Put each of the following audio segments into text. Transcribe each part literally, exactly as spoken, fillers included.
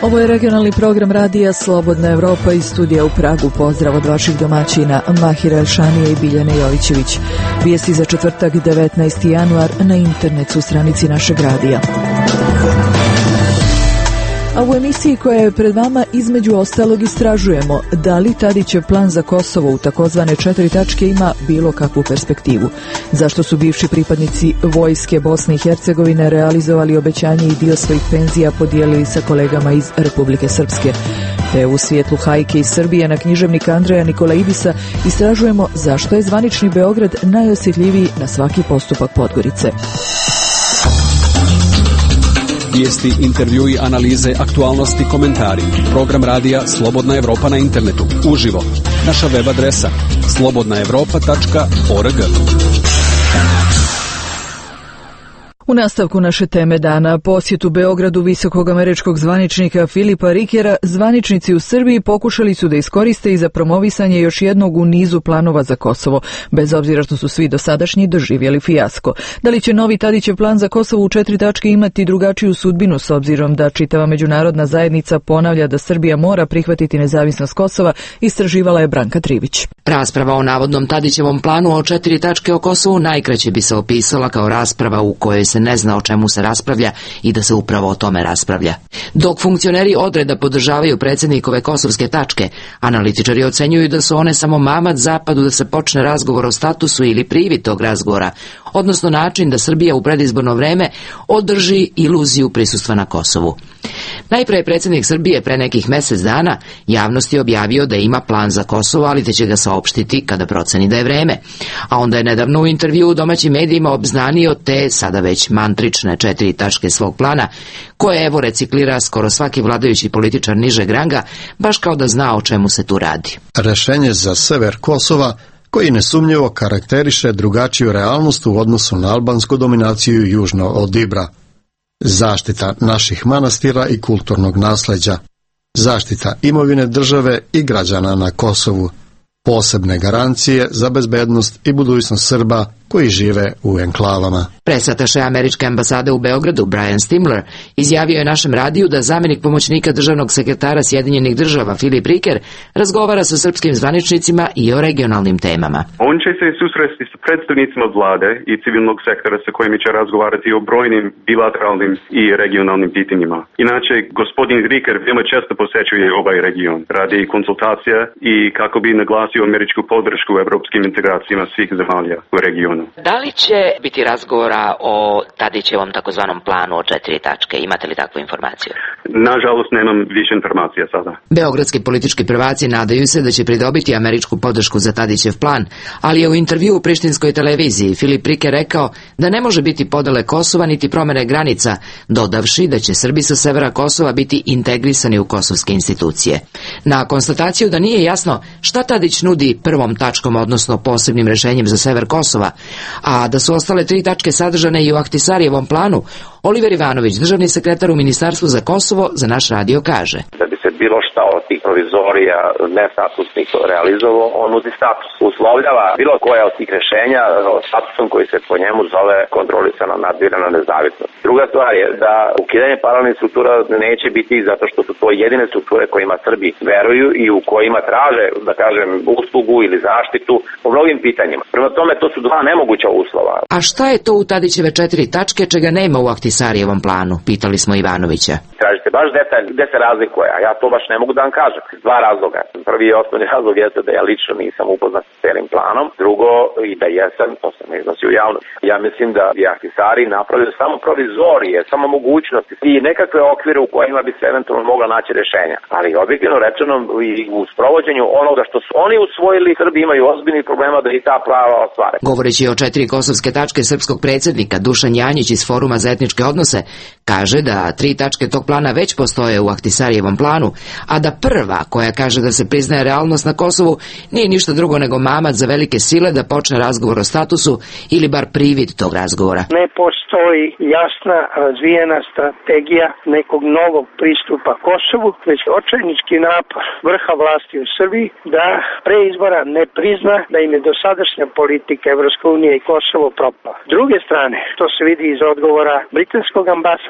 Ovo je regionalni program radija Slobodna Evropa iz studija u Pragu. Pozdrav od vaših domaćina Mahira Elšanije i Biljane Jovićević. Vijesti za četvrtak devetnaesti januar na internetu stranici našeg radija. A u emisiji koja je pred vama između ostalog istražujemo da li Tadićev plan za Kosovo u takozvane četiri tačke ima bilo kakvu perspektivu. Zašto su bivši pripadnici vojske Bosne i Hercegovine realizovali obećanje i dio svojih penzija podijelili sa kolegama iz Republike Srpske. Te u svijetlu hajke iz Srbije na književnika Andreja Nikolaidisa istražujemo zašto je zvanični Beograd najosjetljiviji na svaki postupak Podgorice. Vijesti, intervjui, analize, aktualnosti, komentari. Program radija Slobodna Evropa na internetu. Uživo. Naša web adresa slobodna evropa tačka org. U nastavku naše teme dana, posjetu Beogradu visokog američkog zvaničnika Filipa Rikera, zvaničnici u Srbiji pokušali su da iskoriste i za promovisanje još jednog u nizu planova za Kosovo, bez obzira što su svi dosadašnji doživjeli fijasko. Da li će novi Tadićev plan za Kosovo u četiri tačke imati drugačiju sudbinu s obzirom da čitava međunarodna zajednica ponavlja da Srbija mora prihvatiti nezavisnost Kosova, istraživala je Branka Trivić. Rasprava o navodnom Tadićevom planu o četiri tačke o Kosovu najkraće bi se opisala kao rasprava u kojoj se ne zna o čemu se raspravlja i da se upravo o tome raspravlja. Dok funkcioneri odreda podržavaju predsjednikove kosovske tačke, analitičari ocenjuju da su one samo mamad zapadu da se počne razgovor o statusu ili privid tog razgovora, odnosno način da Srbija u predizborno vreme održi iluziju prisustva na Kosovu. Najpre je predsjednik Srbije pre nekih mjesec dana javnosti objavio da ima plan za Kosovo, ali te će ga saopštiti kada proceni da je vreme. A onda je nedavno u intervju u domaćim medijima obznanio te sada već mantrične četiri tačke svog plana, koje evo reciklira skoro svaki vladajući političar nižeg ranga, baš kao da zna o čemu se tu radi. Rešenje za sever Kosova, koji nesumnjivo karakteriše drugačiju realnost u odnosu na albansku dominaciju južno od Ibra. Zaštita naših manastira i kulturnog nasleđa, zaštita imovine države i građana na Kosovu, posebne garancije za bezbednost i budućnost Srba koji žive u enklavama. Presataše američke ambasade u Beogradu Brian Stimler izjavio je našem radiju da zamjenik pomoćnika državnog sekretara Sjedinjenih država Filip Riker razgovara sa srpskim zvaničnicima i o regionalnim temama. On će se susresti sa predstavnicima vlade i civilnog sektora sa kojima će razgovarati o brojnim bilateralnim i regionalnim pitanjima. Inače, gospodin Riker veoma često posećuje ovaj region radi konsultacija i kako bi naglasio američku podršku evropskim integracijama svih zemalja u regionu. Da li će biti razgovora o Tadićevom takozvanom planu o četiri tačke? Imate li takvu informaciju? Nažalost, nemam više informacija sada. Beogradski politički prvaci nadaju se da će pridobiti američku podršku za Tadićev plan, ali je u intervju u prištinskoj televiziji Filip Riker rekao da ne može biti podele Kosova niti promene granica, dodavši da će Srbi sa severa Kosova biti integrisani u kosovske institucije. Na konstataciju da nije jasno šta Tadić nudi prvom tačkom, odnosno posebnim rešenjem za sever Kosova, a da su ostale tri tačke sadržane i u Ahtisarijevom planu, Oliver Ivanović, državni sekretar u Ministarstvu za Kosovo, za naš radio kaže: Da bi se bilo šta od tih provizorija nestatusnih realizovao, on nudi status. Uslovljava bilo koja od tih rešenja statusom koji se po njemu zove kontrolisana, nadzirana nezavisnost. Druga stvar je da ukidanje paralelnih struktura neće biti zato što su to jedine strukture kojima Srbi veruju i u kojima traže, da kažem, uslugu ili zaštitu po mnogim pitanjima. Prema tome, to su dva nemoguća uslova. A šta je to u Tadićeve četiri tačke čega nema u Ahtisarijevom planu? Pitali smo Ivanovića. Tražite baš detalj gde se razlikuje, a ja to baš ne mogu da vam kažem. Dva razloga. Prvi i osnovni razlog jeste da ja lično nisam upoznat s celim planom. Drugo, i da jesam, to sam iznosio u javnost. Ja mislim da je Ahtisari napravio samo provizorije, samo mogućnosti i nekakve okvire u kojima bi se eventualno mogla naći rešenja. Ali objektivno rečeno i u sprovođenju onoga što su oni usvojili, Srbi imaju ozbiljnih problema da i ta prava ostvare. Govoreći o četiri kosovske tačke srpskog predsjednika, Dušan Janjić iz Foruma za etničke odnose kaže da tri tačke tog plana već postoje u Ahtisarijevom planu, a da prva, koja kaže da se priznaje realnost na Kosovu, nije ništa drugo nego mamad za velike sile da počne razgovor o statusu ili bar privid tog razgovora. Ne postoji jasna razvijena strategija nekog novog pristupa Kosovu, već očajnički napor vrha vlasti u Srbiji da pre izbora ne prizna da im je dosadašnja politika Evropske unije i Kosovo propala. S druge strane, to se vidi iz odgovora britanskog ambasadora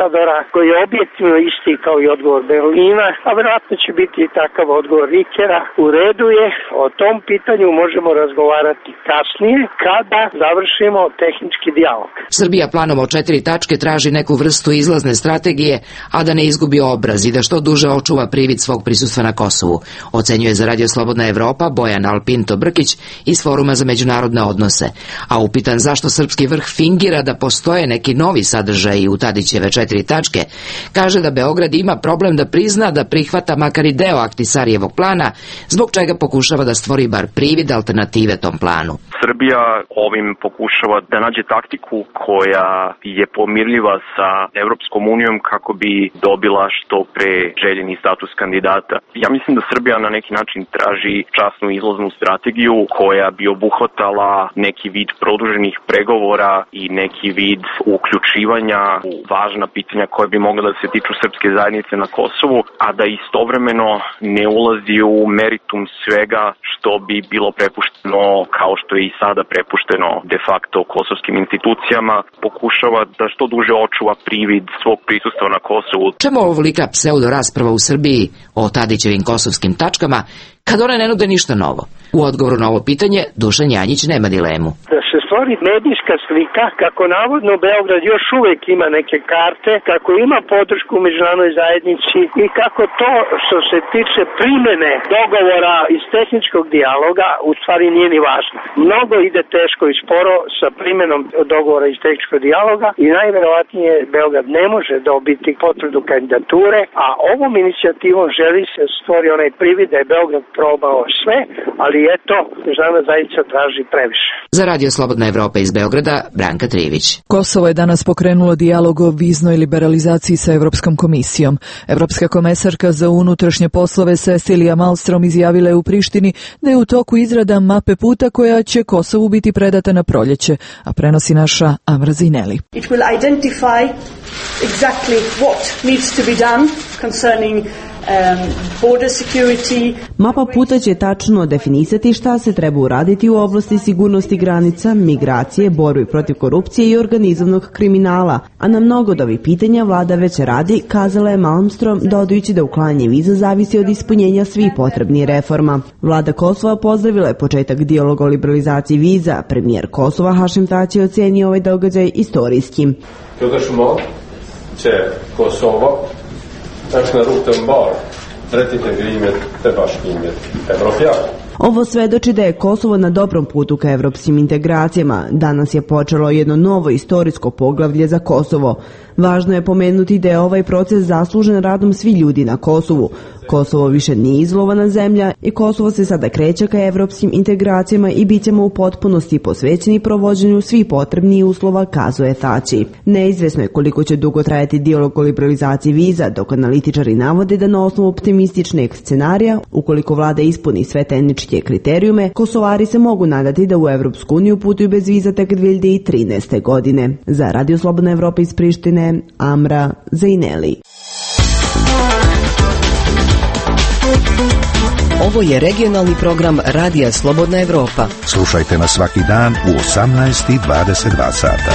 ambasadora koji je objektivno isti kao i odgovor Berlina, a verovatno će biti i takav odgovor Rikera. U redu je, o tom pitanju možemo razgovarati kasnije kada završimo tehnički dijalog. Srbija planom o četiri tačke traži neku vrstu izlazne strategije, a da ne izgubi obraz i da što duže očuva privid svog prisustva na Kosovu, ocenjuje za Radio Slobodna Evropa Bojan Alpinto Brkić iz Foruma za međunarodne odnose, a upitan zašto srpski vrh fingira da postoje neki novi sadržaji u Tadićeve četiri tačke, kaže da Beograd ima problem da prizna da prihvata makar i deo Ahtisarijevog plana, zbog čega pokušava da stvori bar privid alternative tom planu. Srbija ovim pokušava da nađe taktiku koja je pomirljiva sa Evropskom unijom kako bi dobila što pre željeni status kandidata. Ja mislim da Srbija na neki način traži časnu izlaznu strategiju koja bi obuhvatala neki vid produženih pregovora i neki vid uključivanja u važna pitanja koja bi mogla da se tiču srpske zajednice na Kosovu, a da istovremeno ne ulazi u meritum svega što bi bilo prepušteno, kao što je i sada prepušteno de facto kosovskim institucijama, pokušava da što duže očuva privid svog prisustva na Kosovu. Čemu ovolika pseudo rasprava u Srbiji o Tadićevim kosovskim tačkama, kad one ne nude ništa novo? U odgovoru na ovo pitanje Dušan Janjić nema dilemu. Da se stvori medijska slika kako navodno Beograd još uvek ima neke karte, kako ima podršku u međunarodnoj zajednici i kako to što se tiče primene dogovora iz tehničkog dijaloga u stvari nije ni važno. Mnogo ide teško i sporo sa primenom dogovora iz tehničkog dijaloga i najverovatnije Beograd ne može dobiti potvrdu kandidature, a ovom inicijativom želi se stvori onaj privid da je Beograd probao sve, ali eto, međunarodna zajednica traži previše. Za Radio Slobodna Evropa iz Beograda, Branka Trivić. Kosovo je danas pokrenulo dijalog o viznoj liberalizaciji sa Evropskom komisijom. Evropska komesarka za unutrašnje poslove Cecilija Malmström izjavila je u Prištini da je u toku izrada mape puta koja će Kosovu biti predata na proljeće, a prenosi naša Amra Zineli. It will identify exactly what needs to be done concerning Um, border security. Mapa puta će tačno definisati šta se treba uraditi u oblasti sigurnosti granica, migracije, borbi protiv korupcije i organizovanog kriminala, a na mnogo od ovih pitanja vlada već radi, kazala je Malmström, dodajući da uklanjanje viza zavisi od ispunjenja svih potrebnih reforma. Vlada Kosova pozdravila je početak dijaloga o liberalizaciji viza. Premijer Kosova Hašim Tači ocenio ovaj događaj istorijskim. Tudosmo će Kosovo tačno rutem bar tretite grimet te baš grimet Evropijak. Ovo svedoči da je Kosovo na dobrom putu ka evropskim integracijama. Danas je počelo jedno novo istorijsko poglavlje za Kosovo. Važno je pomenuti da je ovaj proces zaslužen radom svi ljudi na Kosovu. Kosovo više nije izlovana zemlja i Kosovo se sada kreće ka evropskim integracijama i bit ćemo u potpunosti posvećeni provođenju svih potrebnih uslova, kazuje Tači. Neizvesno je koliko će dugo trajati dijalog o liberalizaciji viza, dok analitičari navode da na osnovu optimističnog scenarija, ukoliko vlada ispuni sve tehničke kriterijume, Kosovari se mogu nadati da u Evropsku uniju putuju bez viza tek dve hiljade trinaeste. godine. Za Radio Slobodna Evropa iz Prištine, Amra Zineli. Ovo je regionalni program Radija Slobodna Evropa. Slušajte nas svaki dan u osamnaest i dvadeset dva sata.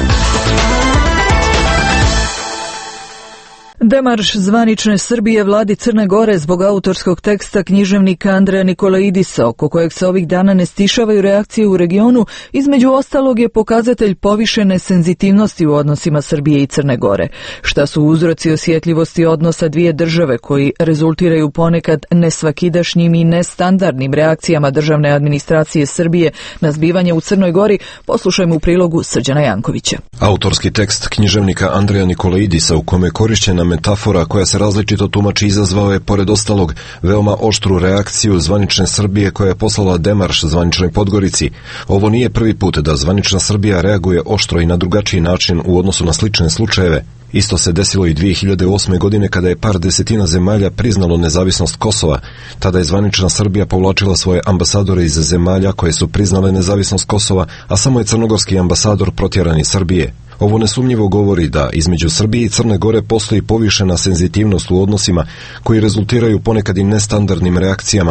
Demarš zvanične Srbije vladi Crne Gore zbog autorskog teksta književnika Andreja Nikolaidisa, oko kojeg se ovih dana ne stišavaju reakcije u regionu, između ostalog je pokazatelj povišene senzitivnosti u odnosima Srbije i Crne Gore. Šta su uzroci osjetljivosti odnosa dvije države koji rezultiraju ponekad nesvakidašnjim i nestandardnim reakcijama državne administracije Srbije na zbivanje u Crnoj Gori, poslušajmo u prilogu Srđana Jankovića. Autorski tekst književnika Andreja Nikolaidisa u kome je korišćena metafora koja se različito tumači izazvao je, pored ostalog, veoma oštru reakciju zvanične Srbije koja je poslala demarš zvaničnoj Podgorici. Ovo nije prvi put da zvanična Srbija reaguje oštro i na drugačiji način u odnosu na slične slučajeve. Isto se desilo i dvije hiljade osme. godine kada je par desetina zemalja priznalo nezavisnost Kosova. Tada je zvanična Srbija povlačila svoje ambasadore iz zemalja koje su priznale nezavisnost Kosova, a samo je crnogorski ambasador protjeran iz Srbije. Ovo nesumnjivo govori da između Srbije i Crne Gore postoji povišena senzitivnost u odnosima koji rezultiraju ponekad i nestandardnim reakcijama.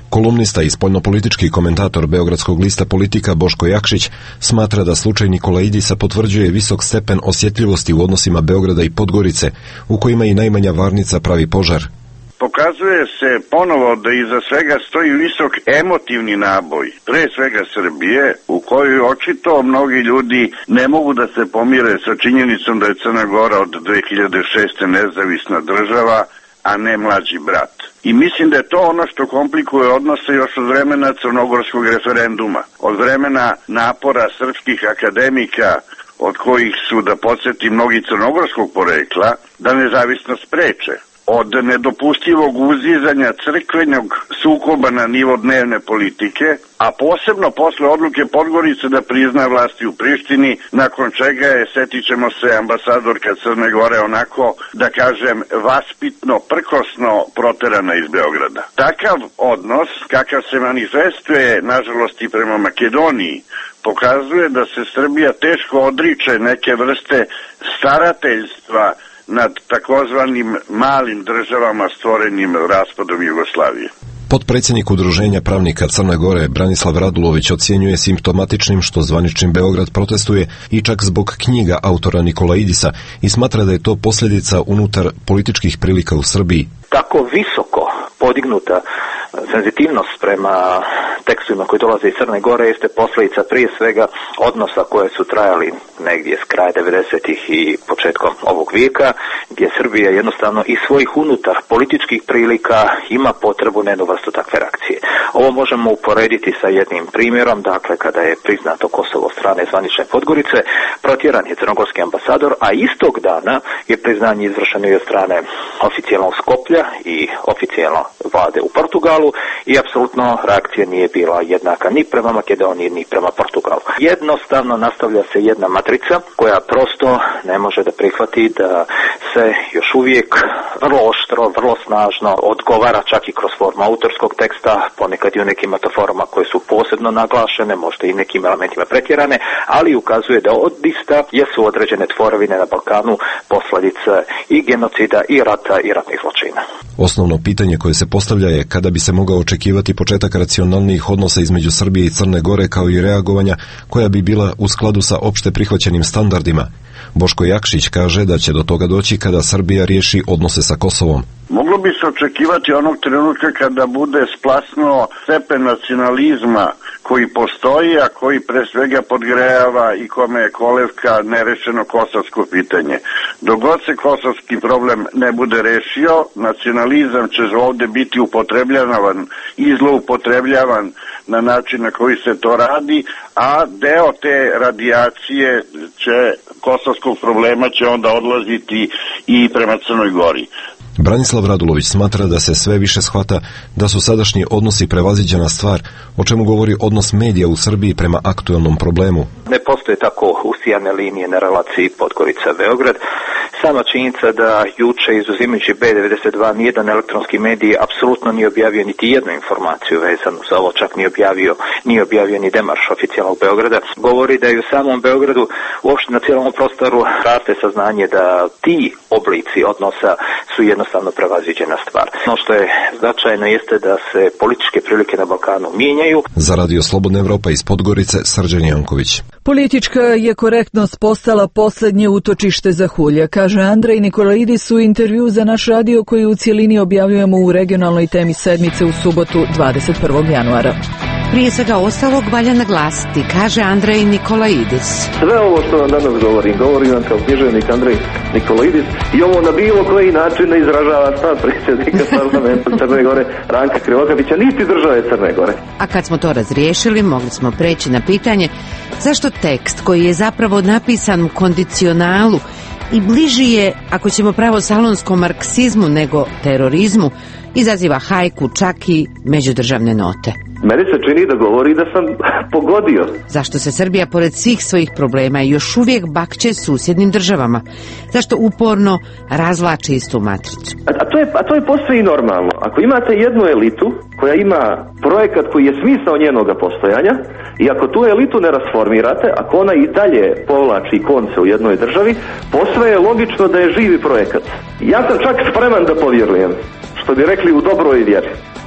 Kolumnista i spoljnopolitički komentator beogradskog lista Politika Boško Jakšić smatra da slučaj Nikolaidisa potvrđuje visok stepen osjetljivosti u odnosima Beograda i Podgorice, u kojima i najmanja varnica pravi požar. Pokazuje se ponovo da iza svega stoji visok emotivni naboj, pre svega Srbije, u kojoj očito mnogi ljudi ne mogu da se pomire sa činjenicom da je Crna Gora od dve hiljade šeste. nezavisna država, a ne mlađi brat. I mislim da je to ono što komplikuje odnose još od vremena crnogorskog referenduma, od vremena napora srpskih akademika, od kojih su, da podsjetim, mnogi crnogorskog porekla, da nezavisnost spreče. Od nedopustivog uzizanja crkvenog sukoba na nivo dnevne politike, a posebno posle odluke Podgorice da prizna vlasti u Prištini, nakon čega je, setit ćemo se, ambasadorka Crne Gore onako, da kažem, vaspitno, prkosno proterana iz Beograda. Takav odnos, kakav se manifestuje, nažalost, i prema Makedoniji, pokazuje da se Srbija teško odriče neke vrste starateljstva nad takozvanim malim državama stvorenim raspadom Jugoslavije. Potpredsjednik Udruženja pravnika Crne Gore Branislav Radulović ocjenjuje simptomatičnim što zvanični Beograd protestuje i čak zbog knjiga autora Nikolaidisa i smatra da je to posljedica unutar političkih prilika u Srbiji. Tako visoko podignuta senzitivnost prema tekstovima koji dolaze iz Crne Gore jeste posljedica prije svega odnosa koje su trajali negdje s kraja devedesetih i početkom ovog vijeka, gdje Srbija jednostavno iz svojih unutar političkih prilika ima potrebu na jednu vrstu takve reakcije. Ovo možemo uporediti sa jednim primjerom, dakle kada je priznato Kosovo od strane zvanične Podgorice, protjeran je crnogorski ambasador, a istog dana je priznanje izvršeno i od strane oficijalnog Skoplja i oficijalno vlade u Portugalu i apsolutno reakcija nije bila jednaka ni prema Makedoniji ni prema Portugalu. Jednostavno nastavlja se jedna matrica koja prosto ne može da prihvati da se još uvijek vrlo oštro, vrlo snažno odgovara čak i kroz formu autorskog teksta, ponekad i u nekim metaforama koje su posebno naglašene, možda i nekim elementima pretjerane, ali ukazuje da odista jesu određene tvorevine na Balkanu posljedice i genocida i rata i ratnih zločina. Osnovno pitanje koje se postavlja je kada bi se mogao očekivati početak racionalnijih odnosa između Srbije i Crne Gore kao i reagovanja koja bi bila u skladu sa opšte prihvaćenim standardima. Boško Jakšić kaže da će do toga doći kada Srbija riješi odnose sa Kosovom. Moglo bi se očekivati onog trenutka kada bude splasnuo stepen nacionalizma koji postoji, a koji pre svega podgrejava i kome je kolevka nerešeno kosovsko pitanje. Dok god se kosovski problem ne bude rešio, nacionalizam će ovdje biti upotrebljavan i zloupotrebljavan na način na koji se to radi, a deo te radijacije će, kosovskog problema će onda odlaziti i prema Crnoj Gori. Branislav Radulović smatra da se sve više shvata da su sadašnji odnosi prevaziđena stvar, o čemu govori odnos medija u Srbiji prema aktuelnom problemu. Ne postoje tako usijane linije na relaciji Podgorica-Beograd. Sama činjenica da juče, izuzimajući B devedeset dva, nijedan elektronski medij apsolutno nije objavio niti jednu informaciju vezanu za ovo, čak nije objavio, nije objavio ni demarš oficijalnog Beograda, govori da je u samom Beogradu, uopšte na cijelom prostoru, raste saznanje da ti oblici odnosa su jednostavno prevaziđena stvar. Ono što je značajno jeste da se političke prilike na Balkanu mijenjaju. Za Radio Slobodna Evropa iz Podgorice, Srđan Janković. Politička je korektnost postala posljednje utočište za hulje, kaže Andrej Nikolaidis u intervju za naš radio koji u cijelini objavljujemo u regionalnoj temi sedmice u subotu dvadeset prvog januara. Prije svega ostalog valja naglasiti, kaže Andrej Nikolaidis. Sve ovo što vam danas govorim, govorim vam kao književnik Andrej Nikolaidis i ovo na bilo koji način ne izražava stav predsjednika parlamenta Crne Gore Ranka Krivokapića, niti države Crne Gore. A kad smo to razriješili, mogli smo preći na pitanje zašto tekst koji je zapravo napisan u kondicionalu i bliži je, ako ćemo pravo salonskom marksizmu nego terorizmu, izaziva hajku, čak i međudržavne note. Meni se čini da govori da sam pogodio. Zašto se Srbija, pored svih svojih problema, još uvijek bakće susjednim državama? Zašto uporno razvlači istu matricu? A, a, to je, a to je posve i normalno. Ako imate jednu elitu koja ima projekat koji je smisao njenoga postojanja i ako tu elitu ne rasformirate, ako ona i dalje povlači konce u jednoj državi, posve je logično da je živi projekat. Ja sam čak spreman da povjerujem, što bi rekli, u dobroj vjeri.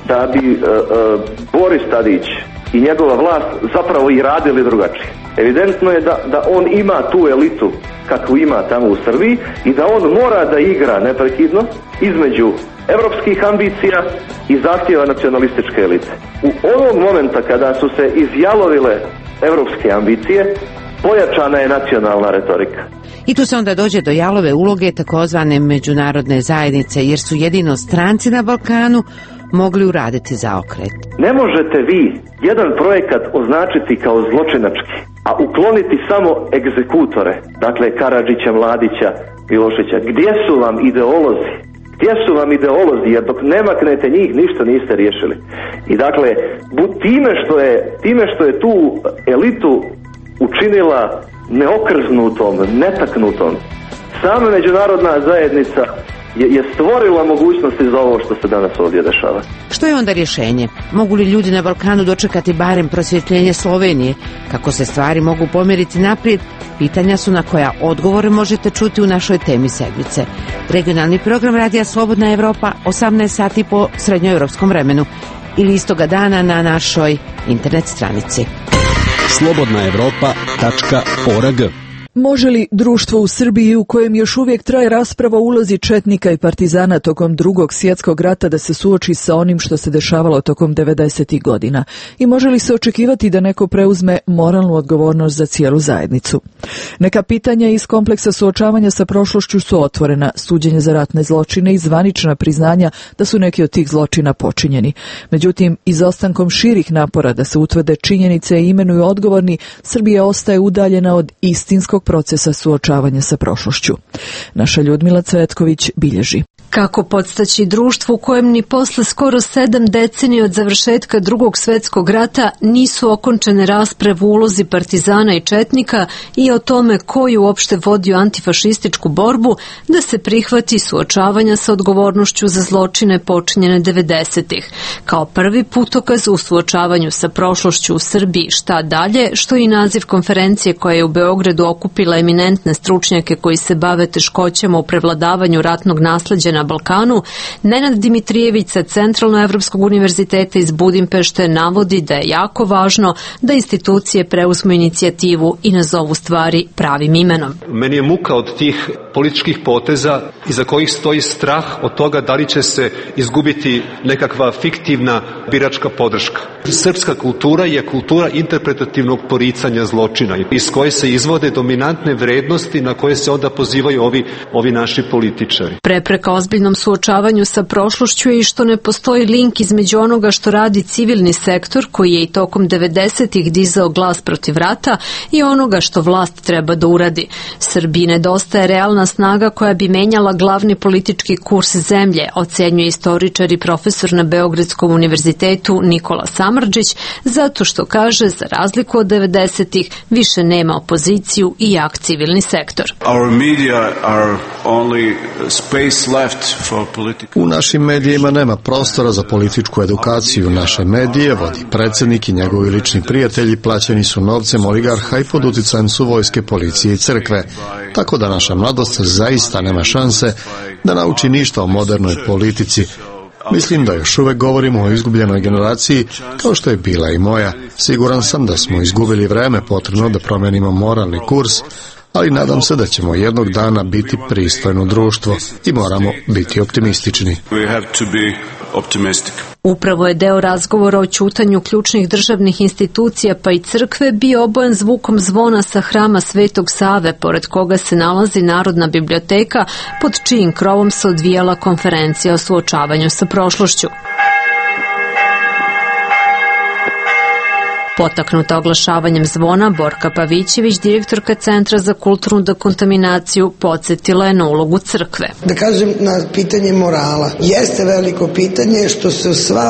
da bi uh, uh, Boris Tadić i njegova vlast zapravo i radili drugačije. Evidentno je da, da on ima tu elitu kakvu ima tamo u Srbiji i da on mora da igra neprekidno između evropskih ambicija i zahtjeva nacionalističke elite. U onog momenta kada su se izjalovile evropske ambicije, pojačana je nacionalna retorika. I tu se onda dođe do jalove uloge takozvane međunarodne zajednice, jer su jedino stranci na Balkanu mogli uraditi zaokret. Ne možete vi jedan projekat označiti kao zločinački, a ukloniti samo egzekutore, dakle Karadžića, Mladića, Miloševića. Gdje su vam ideolozi? Gdje su vam ideolozi? Jer dok ne maknete njih, ništa niste riješili. I dakle, time što je, time što je tu elitu učinila neokrznutom, netaknutom, sama međunarodna zajednica je, je stvorila mogućnosti za ovo što se danas ovdje dešava. Što je onda rješenje? Mogu li ljudi na Balkanu dočekati barem prosvjetljenje Slovenije? Kako se stvari mogu pomjeriti naprijed? Pitanja su na koja odgovore možete čuti u našoj temi sedmice. Regionalni program Radija Slobodna Evropa, osamnaest sati po srednjoevropskom vremenu ili istoga dana na našoj internet stranici. slobodna evropa tačka org. Može li društvo u Srbiji u kojem još uvijek traje rasprava o ulozi četnika i partizana tokom drugog svjetskog rata da se suoči sa onim što se dešavalo tokom devedesetih godina? I može li se očekivati da neko preuzme moralnu odgovornost za cijelu zajednicu? Neka pitanja iz kompleksa suočavanja sa prošlošću su otvorena, suđenje za ratne zločine i zvanična priznanja da su neki od tih zločina počinjeni. Međutim, izostankom širih napora da se utvrde činjenice i imenuju odgovorni, Srbija ostaje udaljena od istinskog procesa suočavanja sa prošlošću. Naša Ljudmila Cvetković bilježi. Kako podstaći društvo u kojem ni posle skoro sedam decenija od završetka drugog svjetskog rata nisu okončene rasprave u ulozi partizana i četnika i o tome ko je uopšte vodio antifašističku borbu, da se prihvati suočavanja sa odgovornošću za zločine počinjene devedesetih. Kao prvi putokaz u suočavanju sa prošlošću u Srbiji Šta dalje, što je i naziv konferencije koja je u Beogradu okupila eminentne stručnjake koji se bave teškoćama u prevladavanju ratnog nasleđa na Balkanu, Nenad Dimitrijević sa Centralnoevropskog univerziteta iz Budimpešte navodi da je jako važno da institucije preuzmu inicijativu i nazovu stvari pravim imenom. Meni je muka od tih političkih poteza iza kojih stoji strah od toga da li će se izgubiti nekakva fiktivna biračka podrška. Srpska kultura je kultura interpretativnog poricanja zločina iz koje se izvode dominantne vrednosti na koje se onda pozivaju ovi, ovi naši političari. Prepreka ozbiljnom suočavanju sa prošlošću je i što ne postoji link između onoga što radi civilni sektor koji je i tokom devedesetih dizao glas protiv rata i onoga što vlast treba da uradi. Srbiji nedostaje realna snaga koja bi menjala glavni politički kurs zemlje, ocenjuje istoričar i profesor na Beogradskom univerzitetu Nikola Samardžić, zato što kaže, za razliku od devedesetih, više nema opoziciju i jak civilni sektor. Our media are only space left for political... U našim medijima nema prostora za političku edukaciju. Naše medije vodi predsjednik i njegovi lični prijatelji, plaćeni su novcem oligarha i pod uticajem su vojske, policije i crkve. Tako da naša mladost zaista nema šanse da nauči ništa o modernoj politici. Mislim da još uvek govorimo o izgubljenoj generaciji, kao što je bila i moja. Siguran sam da smo izgubili vreme potrebno da promenimo moralni kurs, ali nadam se da ćemo jednog dana biti pristojno društvo i moramo biti optimistični. Upravo je deo razgovora o ćutanju ključnih državnih institucija pa i crkve bio obojen zvukom zvona sa hrama Svetog Save, pored koga se nalazi Narodna biblioteka, pod čijim krovom se odvijala konferencija o suočavanju sa prošlošću. Potaknuta oglašavanjem zvona, Borka Pavićević, direktorka Centra za kulturnu dekontaminaciju, podsjetila je na ulogu crkve. Da kažem, na pitanje morala. Jeste veliko pitanje što se sva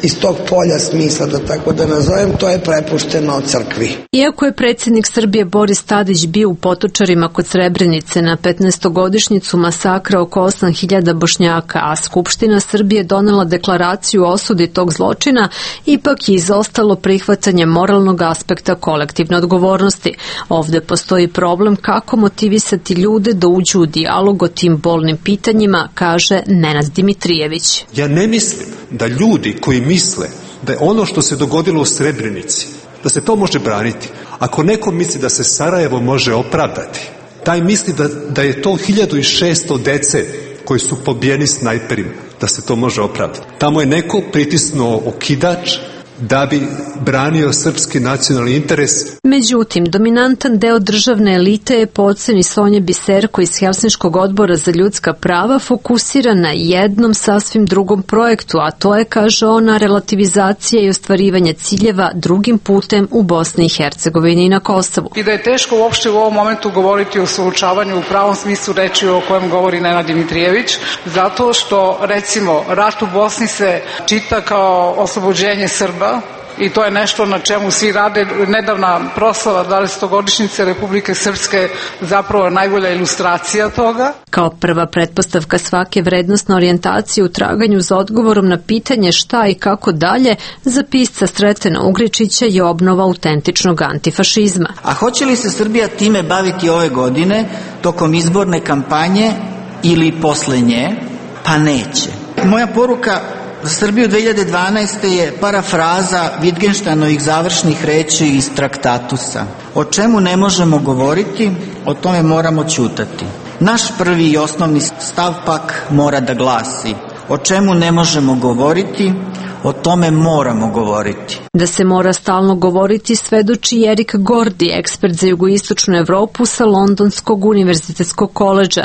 iz tog polja smisla, da tako da nazovem, to je prepušteno crkvi. Iako je predsjednik Srbije Boris Tadić bio u Potočarima kod Srebrenice na petnaestogodišnjicu masakra oko osam hiljada Bošnjaka, a Skupština Srbije donela deklaraciju o osudi tog zločina, ipak je izostalo prihvatanje moralnog aspekta kolektivne odgovornosti. Ovde postoji problem kako motivisati ljude da uđu u dijalog o tim bolnim pitanjima, kaže Nenad Dimitrijević. Ja ne mislim da ljudi koji misle da je ono što se dogodilo u Srebrenici, da se to može braniti. Ako neko misli da se Sarajevo može opravdati, taj misli da, da je to hiljadu šesto dece koji su pobijeni snajperima, da se to može opravdati. Tamo je neko pritisnuo okidač da bi branio srpski nacionalni interes. Međutim, dominantan deo državne elite je po oceni Sonje Biserko iz Helsinškog odbora za ljudska prava fokusira na jednom sasvim drugom projektu, a to je, kaže ona, relativizacija i ostvarivanje ciljeva drugim putem u Bosni i Hercegovini i na Kosovu. I da je teško uopšte u ovom momentu govoriti o suočavanju u pravom smislu reči o kojem govori Nenad Dimitrijević, zato što, recimo, rat u Bosni se čita kao oslobođenje Srba, i to je nešto na čemu svi rade. Nedavna proslava dvadesetogodišnjice Republike Srpske zapravo je najbolja ilustracija toga. Kao prva pretpostavka svake vrednostne orijentacije u traganju za odgovorom na pitanje šta i kako dalje, za pisca Sretena Ugričića je obnova autentičnog antifašizma. A hoće li se Srbija time baviti ove godine, tokom izborne kampanje ili posle nje? Pa neće. Moja poruka za Srbiju dve hiljade dvanaeste. je parafraza Wittgensteinovih završnih reči iz Traktatusa. O čemu ne možemo govoriti, o tome moramo ćutati. Naš prvi i osnovni stav pak mora da glasi: o čemu ne možemo govoriti, o tome moramo govoriti. Da se mora stalno govoriti svedoči Erik Gordi, ekspert za jugoistočnu Evropu sa Londonskog univerzitetskog koledža.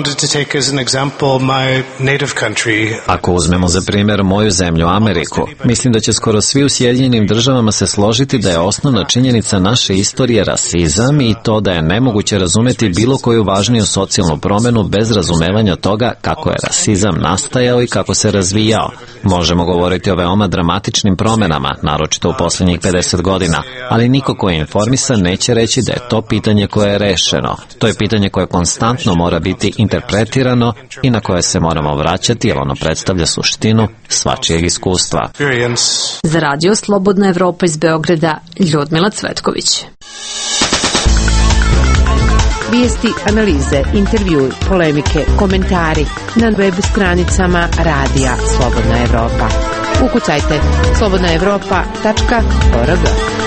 Ako uzmemo za primjer moju zemlju, Ameriku, mislim da će skoro svi u Sjedinjenim državama se složiti da je osnovna činjenica naše istorije rasizam i to da je nemoguće razumeti bilo koju važniju socijalnu promjenu bez razumevanja toga kako je rasizam nastajao i kako se razvijao. Možemo govoriti o veoma dramatičnim promjenama, naročito u posljednjih pedeset godina, ali niko ko je informisan neće reći da je to pitanje koje je rešeno. To je pitanje koje konstantno mora biti interpretirano i na koje se moramo vraćati, jer ono predstavlja suštinu svačijeg iskustva. Za Radio Slobodna Evropa iz Beograda, Ljudmila Cvetković. Vijesti, analize, intervjui, polemike, komentari na web stranicama Radija Slobodna Evropa. Ukucajte slobodna evropa tačka org.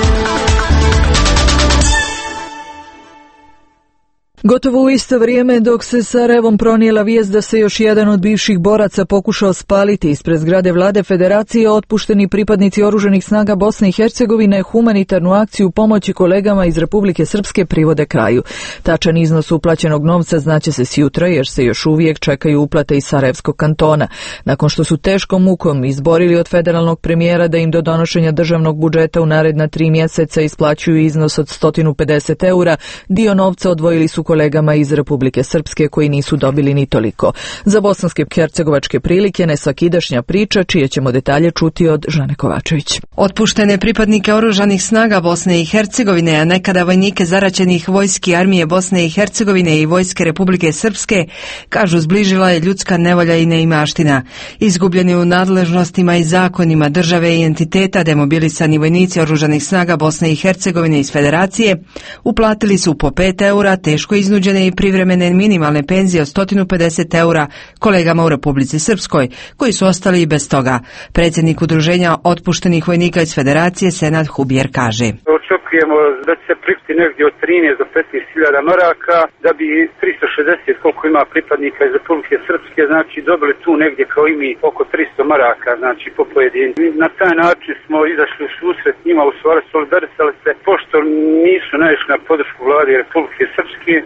Gotovo u isto vrijeme dok se Sarajevom pronijela vijest da se još jedan od bivših boraca pokušao spaliti ispred zgrade vlade Federacije, otpušteni pripadnici oružanih snaga Bosne i Hercegovine humanitarnu akciju pomoći kolegama iz Republike Srpske privode kraju. Tačan iznos uplaćenog novca znaće se sjutra jer se još uvijek čekaju uplate iz Sarajevskog kantona. Nakon što su teškom mukom izborili od federalnog premijera da im do donošenja državnog budžeta u naredna tri mjeseca isplaćuju iznos od sto pedeset eura, dio novca odvojili su kolegama iz Republike Srpske koji nisu dobili ni toliko. Za bosanske hercegovačke prilike nesvakidašnja priča, čije ćemo detalje čuti od Žane Kovačević. Otpuštene pripadnike oružanih snaga Bosne i Hercegovine, a nekada vojnike zaraćenih vojski armije Bosne i Hercegovine i vojske Republike Srpske, kažu zbližila je ljudska nevolja i neimaština. Izgubljeni u nadležnostima i zakonima države i entiteta, demobilisani vojnici oružanih snaga Bosne i Hercegovine iz Federacije uplatili su po pet eura teško iznuđene i privremene minimalne penzije od sto pedeset eura kolegama u Republici Srpskoj, koji su ostali i bez toga. Predsjednik udruženja otpuštenih vojnika iz Federacije Senad Hubjer kaže: očekujemo da će se pripiti negdje od trinaest do petnaest hiljada maraka, da bi tristo šezdeset koliko ima pripadnika iz Republike Srpske, znači dobili tu negdje kao i mi oko tristo maraka, znači po pojedincu. Na taj način smo izašli u susret njima, u stvari solidarisali se, pošto nisu naišli na podršku vlade Republike Srpske,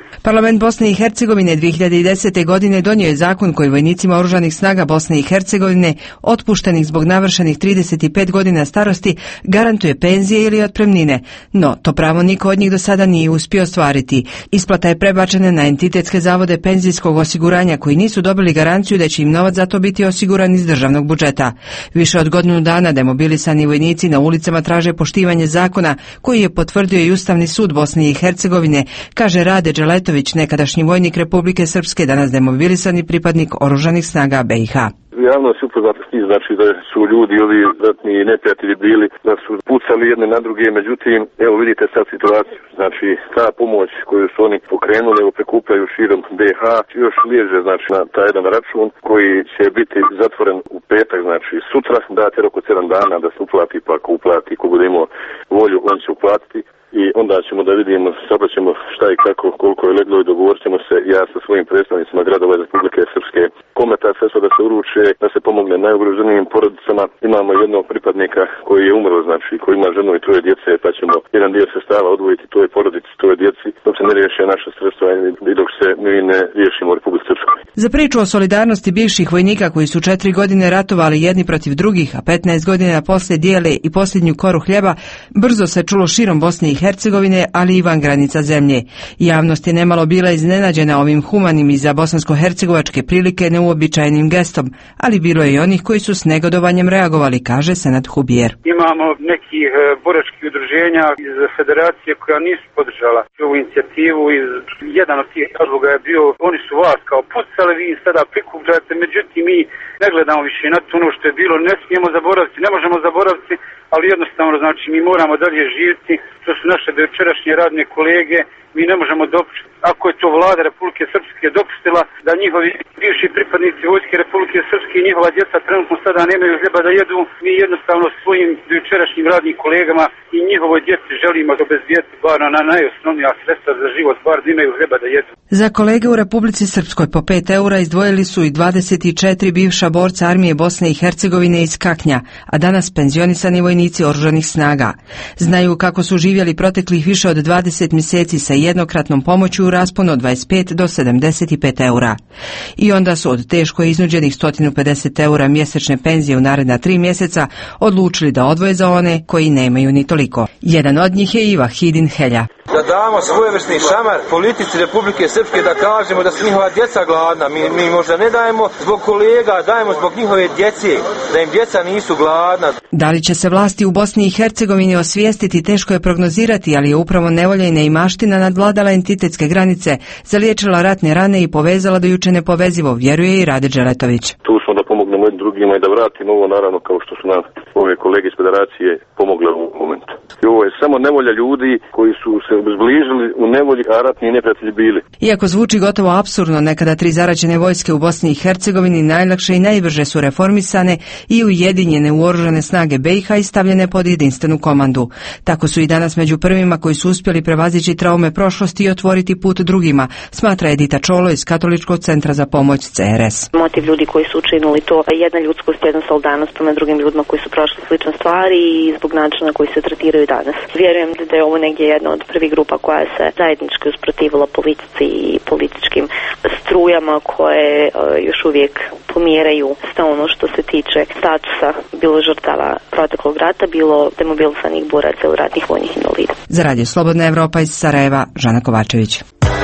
Parlament Bosne i Hercegovine dvije hiljade desete. godine donio je zakon koji vojnicima oružanih snaga Bosne i Hercegovine otpuštenih zbog navršenih trideset pet godina starosti garantuje penzije ili otpremnine, no to pravo niko od njih do sada nije uspio ostvariti. Isplata je prebačena na entitetske zavode penzijskog osiguranja koji nisu dobili garanciju da će im novac za to biti osiguran iz državnog budžeta. Više od godinu dana demobilisani vojnici na ulicama traže poštivanje zakona koji je potvrdio i Ustavni sud Bosne i Hercegovine, kaže Rade Dželetović, nekadašnji vojnik Republike Srpske, danas demobilisani pripadnik oružanih snaga B i H. Javnost je upoznata s tim, znači da su ljudi, ovi ratni neprijatelji bili, da su pucali jedne na druge, međutim, evo vidite sad situaciju, znači ta pomoć koju su oni pokrenuli, evo prikupljaju širom B i H, još liježe, znači na taj jedan račun koji će biti zatvoren u petak, znači sutra, dati rok od sedam dana da se uplati, pa ako uplati, ko bude imao volju, on će uplatiti. I onda ćemo da vidimo, sabraćemo šta i kako, koliko je leglo i dogovorit ćemo se ja sa svojim predstavnicima gradova iz Republike Srpske kome ta sredstva da se uruče, da se pomogne najugroženijim porodicama. Imamo jednog pripadnika koji je umro, znači koji ima ženu i troje djece, pa ćemo jedan dio sredstava odvojiti toj porodici, toj djeci, dok se ne riješe naša sredstva i dok se mi ne riješimo u Republike Srpskoj. Za priču o solidarnosti bivših vojnika koji su četiri godine ratovali jedni protiv drugih, a petnaest godina poslije dijele i posljednju koru hljeba, brzo se čulo širom Bosne i Hercegovine, ali i van granica zemlje. Javnost je nemalo bila iznenađena ovim humanim i za bosansko-hercegovačke prilike neuobičajenim gestom, ali bilo je i onih koji su s negodovanjem reagovali, kaže Senad Hubijer. Imamo nekih boračkih udruženja iz federacije koja nisu podržala ovu inicijativu. Iz, jedan od tih razloga je bio, oni su vas kao pucali, vi sada prikupljate, međutim mi ne gledamo više na to, ono što je bilo, ne smijemo zaboraviti, ne možemo zaboraviti, ali jednostavno, znači, mi moramo dalje živjeti, to su naše dojučerašnje radne kolege, mi ne možemo dopustiti, ako je to vlada Republike Srpske dopustila da njihovi bivši pripadnici vojske Republike Srpske i njihova djeca trenutno sada nemaju hljeba da jedu, mi jednostavno svojim dojučerašnjim radnim kolegama i njihovoj djeci želimo obezbijeti bar na najosnovnija sredstva za život, bar da imaju hljeba da jedu. Za kolege u Republici Srpskoj po pet eura izdvojili su i dvadeset četiri bivša borca armije Bosne i Hercegovine iz Kaknja, a danas penzionisani vojnici oružanih snaga. Znaju kako su živjeli proteklih više od dvadeset mjeseci sa jednokratnom pomoću u rasponu od dvadeset pet do sedamdeset pet eura. I onda su od teško iznuđenih sto pedeset eura mjesečne penzije u naredna tri mjeseca odlučili da odvoje za one koji nemaju ni toliko. Jedan od njih je Iva Hidin Helja. Da damo svojevrsni šamar politici Republike Srpske, da kažemo da su njihova djeca gladna. Mi, mi možda ne dajemo zbog kolega, dajemo zbog njihove djece, da im djeca nisu gladna. Da li će se vlasti u Bosni i Hercegovini osvijestiti, teško je prognozirati, ali je upravo nevolja i neimaština nadvladala entitetske granice, zaliječila ratne rane i povezala do juče nepovezivo, vjeruje i Rade Dželetović. Tu smo da pomognemo jednim drugima i da vratimo ovo, naravno, kao što su nam ove kolege iz federacije pomogle u momentu. I ovo je samo nevolja ljudi koji su se zbližili u nevolji, a ratni neprijatelji bili. Iako zvuči gotovo apsurdno, nekada tri zaraćene vojske u Bosni i Hercegovini najlakše i najbrže su reformisane i ujedinjene u oružane snage B i H i stavljene pod jedinstvenu komandu. Tako su i danas među prvima koji su uspjeli prevazići traume prošlosti i otvoriti put drugima, smatra Edita Čolo iz Katoličkog centra za pomoć C R S. Motiv ljudi koji su učinili to, jedna ljudskost, jedna solidarnost prema drugim ljudima koji su prošli slične stvari i zbog načina koji se tretiraju danas. Vjerujem da je ovo negdje jedna od prvih grupa koja se zajednički usprotivila politici i političkim strujama koje još uvijek pomjeraju sve ono što se tiče statusa bilo žrtava proteklog rata, bilo demobilisanih boraca ili ratnih vojnih invalida. Za Radio Slobodna Evropa iz Sarajeva, Žana Kovačević.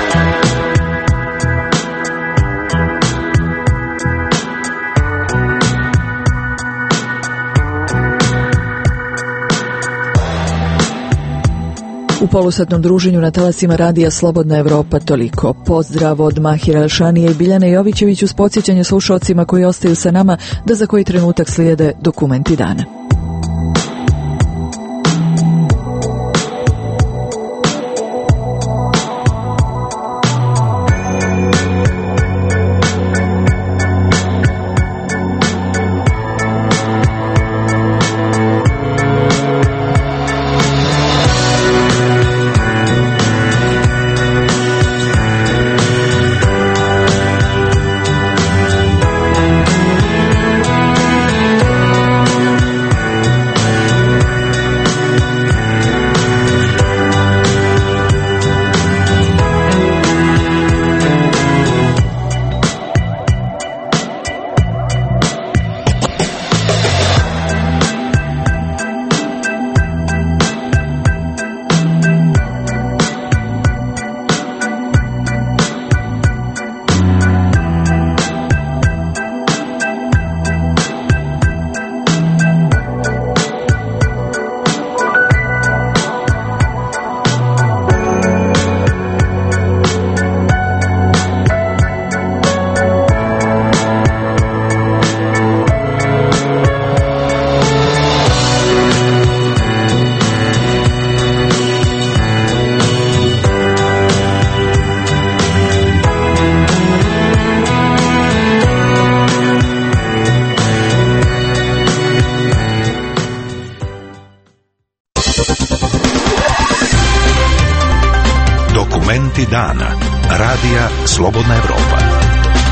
U polusatnom druženju na talasima Radija Slobodna Evropa toliko. Pozdrav od Mahira Elšanije i Biljane Jovićević uz podsjećanje slušalcima koji ostaju sa nama da za koji trenutak slijede dokumenti dana. Dokumenti dana. Radija Slobodna Evropa.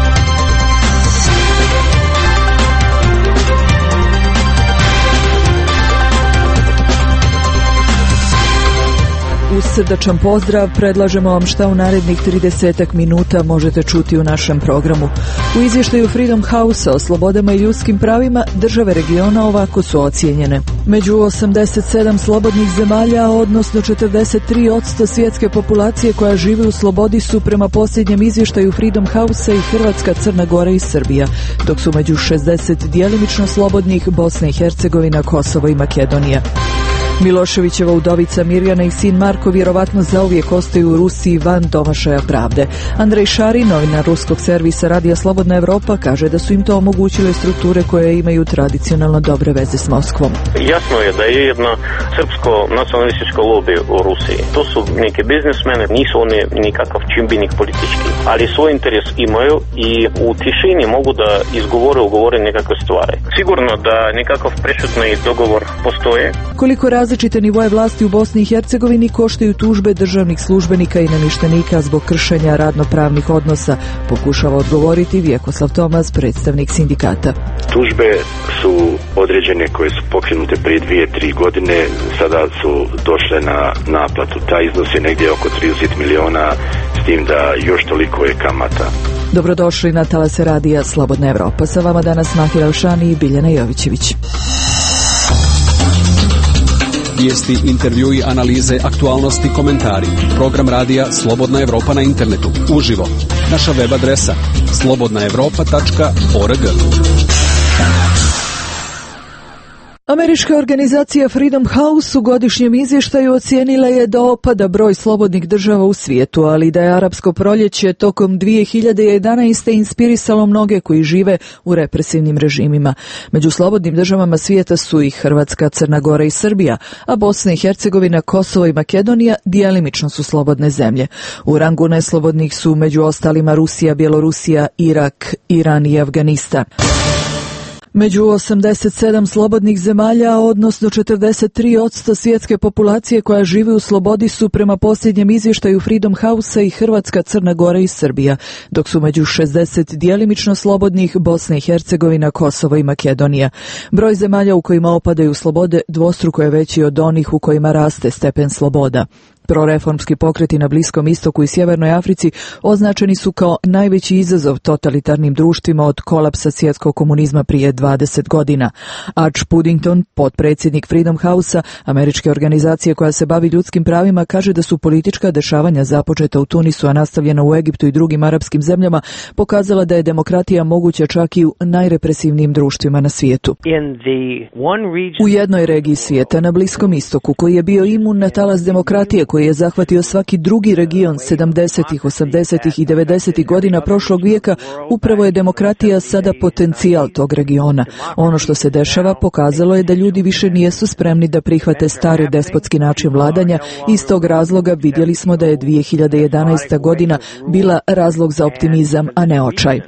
Uz srdačan pozdrav predlažemo vam šta u narednih tridesetak minuta možete čuti u našem programu. U izvještaju Freedom House-a o slobodama i ljudskim pravima države regiona ovako su ocijenjene. Među osamdeset sedam slobodnih zemalja, odnosno četrdeset tri posto svjetske populacije koja živi u slobodi su prema posljednjem izvještaju Freedom House-a i Hrvatska, Crna Gora i Srbija, dok su među šezdeset djelimično slobodnih Bosna i Hercegovina, Kosovo i Makedonija. Miloševićeva udovica Mirjana i sin Marko vjerovatno zauvijek ostaju u Rusiji van domašaja pravde. Andrej Šari, novinar ruskog servisa Radija Slobodna Evropa, kaže da su im to omogućile strukture koje imaju tradicionalno dobre veze s Moskvom. Jasno je da je jedno srpsko nacionalističko lobby u Rusiji. To su neki biznismeni, nisu oni nikakav čimbenik politički, ali svoj interes imaju i u tišini mogu da izgovore, ugovore nekakve stvari. Sigurno da nekakav prešutni dogovor postoje. Koliko različite nivoje vlasti u Bosni i Hercegovini koštaju tužbe državnih službenika i namještenika zbog kršenja radnopravnih odnosa, pokušava odgovoriti Vjekoslav Tomas, predstavnik sindikata. Tužbe su određene koje su pokrenute prije dvije, tri godine, sada su došle na naplatu. Taj iznos je negdje oko trideset miliona, s tim da još toliko je kamata. Dobrodošli na talase Radija Slobodna Evropa. Sa vama danas Mahir Alšani i Biljana Jovićević. Vijesti, intervjui, analize, aktualnosti, komentari. Program radija Slobodna Evropa na internetu. Uživo. Naša web adresa slobodna evropa tačka org. Američka organizacija Freedom House u godišnjem izvještaju ocijenila je da opada broj slobodnih država u svijetu, ali da je arapsko proljeće tokom dvije hiljade jedanaeste. inspirisalo mnoge koji žive u represivnim režimima. Među slobodnim državama svijeta su i Hrvatska, Crna Gora i Srbija, a Bosna i Hercegovina, Kosovo i Makedonija djelimično su slobodne zemlje. U rangu neslobodnih su među ostalima Rusija, Bjelorusija, Irak, Iran i Afganistan. Među osamdeset sedam slobodnih zemalja, odnosno četrdeset tri posto svjetske populacije koja živi u slobodi su prema posljednjem izvještaju Freedom House-a i Hrvatska, Crna Gora i Srbija, dok su među šezdeset djelimično slobodnih Bosna i Hercegovina, Kosovo i Makedonija. Broj zemalja u kojima opadaju slobode dvostruko je veći od onih u kojima raste stepen sloboda. Proreformski pokreti na Bliskom istoku i Sjevernoj Africi označeni su kao najveći izazov totalitarnim društvima od kolapsa svjetskog komunizma prije dvadeset godina. Arch Puddington, potpredsjednik Freedom House-a, američke organizacije koja se bavi ljudskim pravima, kaže da su politička dešavanja započeta u Tunisu, a nastavljena u Egiptu i drugim arapskim zemljama, pokazala da je demokratija moguća čak i u najrepresivnijim društvima na svijetu. U jednoj regiji svijeta, na Bliskom istoku, koji je bio imun na talas demokratije koji je zahvatio svaki drugi region sedamdesetih, osamdesetih i devedesetih godina prošlog vijeka, upravo je demokratija sada potencijal tog regiona. Ono što se dešava pokazalo je da ljudi više nijesu spremni da prihvate stari despotski način vladanja i iz tog razloga vidjeli smo da je dvije hiljade jedanaesta. godina bila razlog za optimizam, a ne očaj.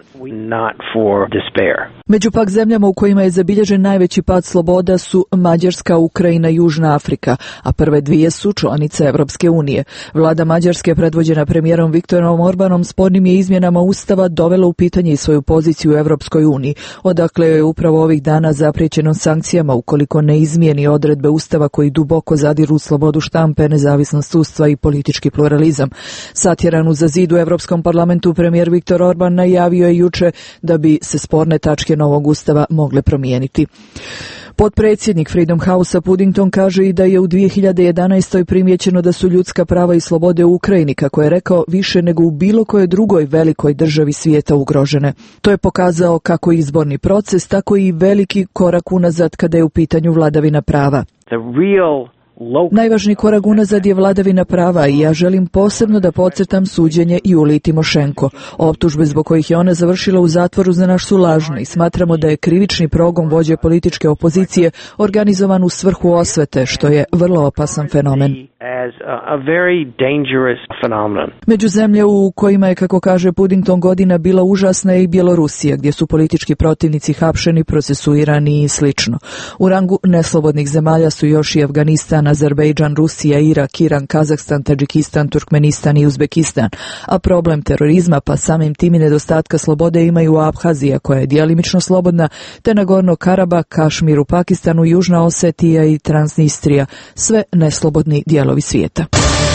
Među pak zemljama u kojima je zabilježen najveći pad sloboda su Mađarska, Ukrajina i Južna Afrika, a prve dvije su članice Evropske unije. Vlada Mađarske, predvođena premijerom Viktorom Orbanom, spornim je izmjenama Ustava dovela u pitanje i svoju poziciju u Evropskoj uniji, odakle je upravo ovih dana zapriječeno sankcijama ukoliko ne izmijeni odredbe Ustava koji duboko zadiru slobodu štampe, nezavisnost sudstva i politički pluralizam. Satjeran uza zid u Evropskom parlamentu, premijer Viktor Orban najavio je juče da bi se sporne tačke novog ustava mogle promijeniti. Potpredsjednik Freedom House-a Puddington kaže i da je u dvije hiljade jedanaestoj. primijećeno da su ljudska prava i slobode u Ukrajini, kako je rekao, više nego u bilo kojoj drugoj velikoj državi svijeta ugrožene. To je pokazao kako izborni proces, tako i veliki korak unazad kada je u pitanju vladavina prava. Najvažniji korak unazad je vladavina prava i ja želim posebno da podcrtam suđenje Juliji Timošenko. Optužbe zbog kojih je ona završila u zatvoru za nas su lažne i smatramo da je krivični progon vođe političke opozicije organizovan u svrhu osvete, što je vrlo opasan fenomen. Među zemlje u kojima je, kako kaže Puddington, godina bila užasna je i Bjelorusija, gdje su politički protivnici hapšeni, procesuirani i slično. U rangu neslobodnih zemalja su još i Afganistan, Azerbejdžan, Rusija, Irak, Iran, Kazahstan, Tadžikistan, Turkmenistan i Uzbekistan, a problem terorizma pa samim tim i nedostatka slobode imaju Abhazija koja je djelimično slobodna, te Nagorno Karabah, Kašmir u Pakistanu, Južna Osetija i Transnistrija, sve neslobodni dijelovi svijeta.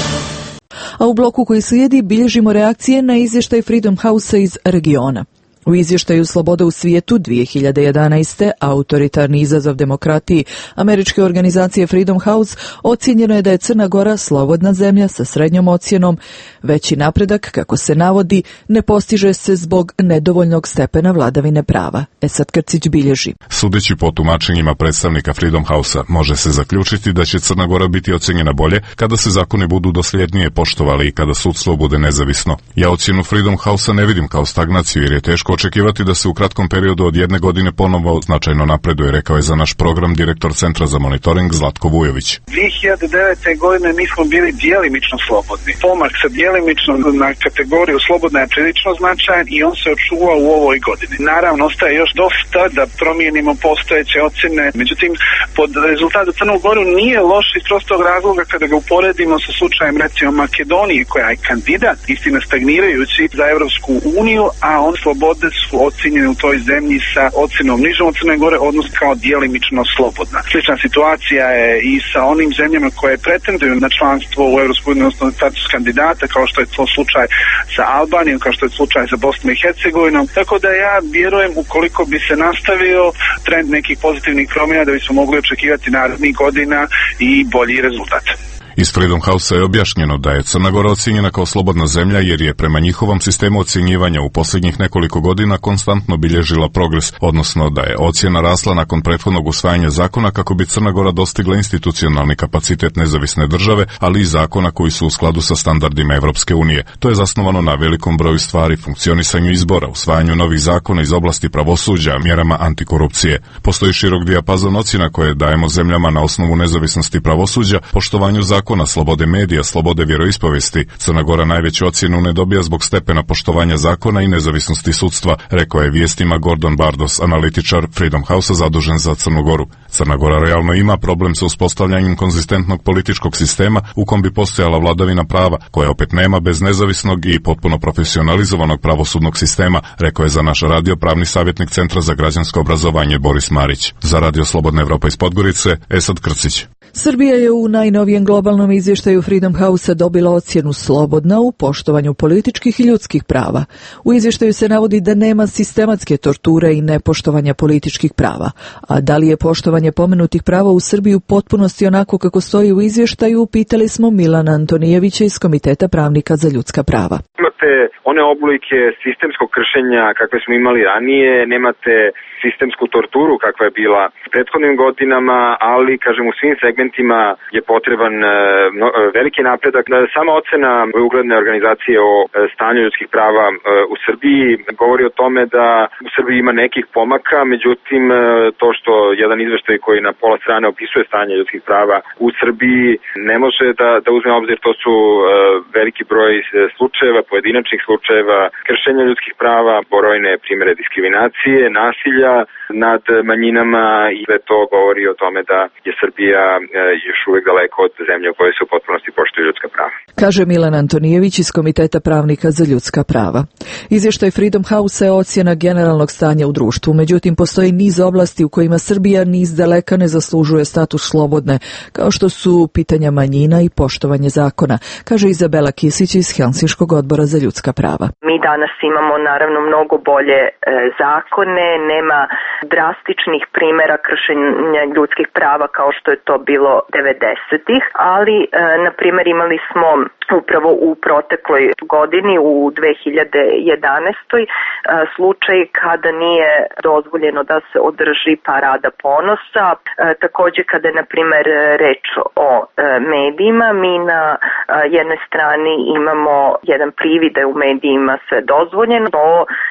A u bloku koji slijedi bilježimo reakcije na izvještaj Freedom House iz regiona. U izvještaju Sloboda u svijetu dvije hiljade jedanaeste. Autoritarni izazov demokratiji američke organizacije Freedom House ocijenjeno je da je Crna Gora slobodna zemlja sa srednjom ocjenom. Veći napredak, kako se navodi, ne postiže se zbog nedovoljnog stepena vladavine prava. Esad Krcić bilježi. Sudeći po tumačenjima predstavnika Freedom House-a, može se zaključiti da će Crna Gora biti ocjenjena bolje kada se zakoni budu dosljednije poštovali i kada sudstvo bude nezavisno. Ja ocjenu Freedom House-a ne vidim kao stagnaciju jer je teško očekivati da se u kratkom periodu od jedne godine ponovo značajno napreduje, rekao je za naš program direktor Centra za monitoring Zlatko Vujović. dvije hiljade devete. godine mi smo bili djelimično slobodni. Pomak sa djelimično na kategoriju slobodna je prilično značajan i on se očuva u ovoj godini. Naravno, ostaje još dosta da promijenimo postojeće ocjene. Međutim, pod rezultat za Crnu Goru nije loš iz prostog razloga kada ga uporedimo sa slučajem recimo Makedonije koja je kandidat, istina stagnirajući za Evropsku uniju, a on slobode su ocjenjene u toj zemlji sa ocjenom nižom od Crne Gore, odnosno kao djelimično slobodna. Slična situacija je i sa onim zemljama koje pretenduju na članstvo u Evropskoj uniji, odnosno status kandidata, kao što je to slučaj sa Albanijom, kao što je slučaj sa Bosnom i Hercegovinom. Tako da ja vjerujem, ukoliko bi se nastavio trend nekih pozitivnih promjena, da bismo mogli očekivati narednih godina i bolji rezultat. Iz Freedom House je objašnjeno da je Crna Gora ocjenjena kao slobodna zemlja jer je prema njihovom sistemu ocjenjivanja u posljednjih nekoliko godina konstantno bilježila progres, odnosno da je ocjena rasla nakon prethodnog usvajanja zakona kako bi Crna Gora dostigla institucionalni kapacitet nezavisne države, ali i zakona koji su u skladu sa standardima Evropske unije. To je zasnovano na velikom broju stvari, funkcionisanju izbora, usvajanju novih zakona iz oblasti pravosuđa, mjerama antikorupcije. Postoji širok dijapazon ocjena koje dajemo zemljama na osnovu nezavisnosti pravosuđa, poštovanju zakona, slobode medija, slobode vjeroispovijesti. Crna Gora najveću ocjenu ne dobija zbog stepena poštovanja zakona i nezavisnosti sudstva, rekao je vijestima Gordon Bardos, analitičar Freedom House-a zadužen za Crnu Goru. Crna Gora realno ima problem sa uspostavljanjem konzistentnog političkog sistema u kom bi postojala vladavina prava, koja opet nema bez nezavisnog i potpuno profesionalizovanog pravosudnog sistema, rekao je za naš radio pravni savjetnik Centra za građansko obrazovanje Boris Marić. Za Radio Slobodna Evropa iz Podgorice, Esad Krcić. Srbija je u najnovijem globalnom izvještaju Freedom House-a dobila ocjenu slobodna u poštovanju političkih i ljudskih prava. U izvještaju se navodi da nema sistematske torture i nepoštovanja političkih prava. A da li je poštovanje pomenutih prava u Srbiji u potpunosti onako kako stoji u izvještaju, pitali smo Milana Antonijevića iz Komiteta pravnika za ljudska prava. Imate one oblike sistemskog kršenja kakve smo imali ranije, nemate sistemsku torturu kakva je bila u prethodnim godinama, ali kažem u svim segmentima je potreban no, veliki napredak. Sama ocena ugledne organizacije o stanju ljudskih prava u Srbiji govori o tome da u Srbiji ima nekih pomaka, međutim to što jedan izveštaj koji na pola strane opisuje stanje ljudskih prava u Srbiji ne može da, da uzme obzir, to su veliki broj slučajeva, pojedinačnih slučajeva kršenja ljudskih prava, brojne primjere diskriminacije, nasilja nad manjinama i sve to govori o tome da je Srbija još uvijek daleko od zemlje u kojoj se u potpunosti poštuju ljudska prava. Kaže Milan Antonijević iz Komiteta pravnika za ljudska prava. Izvještaj Freedom House je ocjena generalnog stanja u društvu, međutim postoji niz oblasti u kojima Srbija niz daleka ne zaslužuje status slobodne, kao što su pitanja manjina i poštovanje zakona, kaže Izabela Kisić iz Helsinškog odbora za ljudska prava. Mi danas imamo naravno mnogo bolje e, zakone, nema drastičnih primjera kršenja ljudskih prava kao što je to bilo devedesetih, ali e, na primjer imali smo upravo u protekloj godini u dve hiljade jedanaestoj e, slučaj kada nije dozvoljeno da se održi parada ponosa, e, također kada je na primjer reč o e, medijima, mi na e, jednoj strani imamo jedan privid da je u medijima sve dozvoljeno, to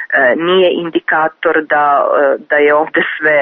nije indikator da, da je ovde sve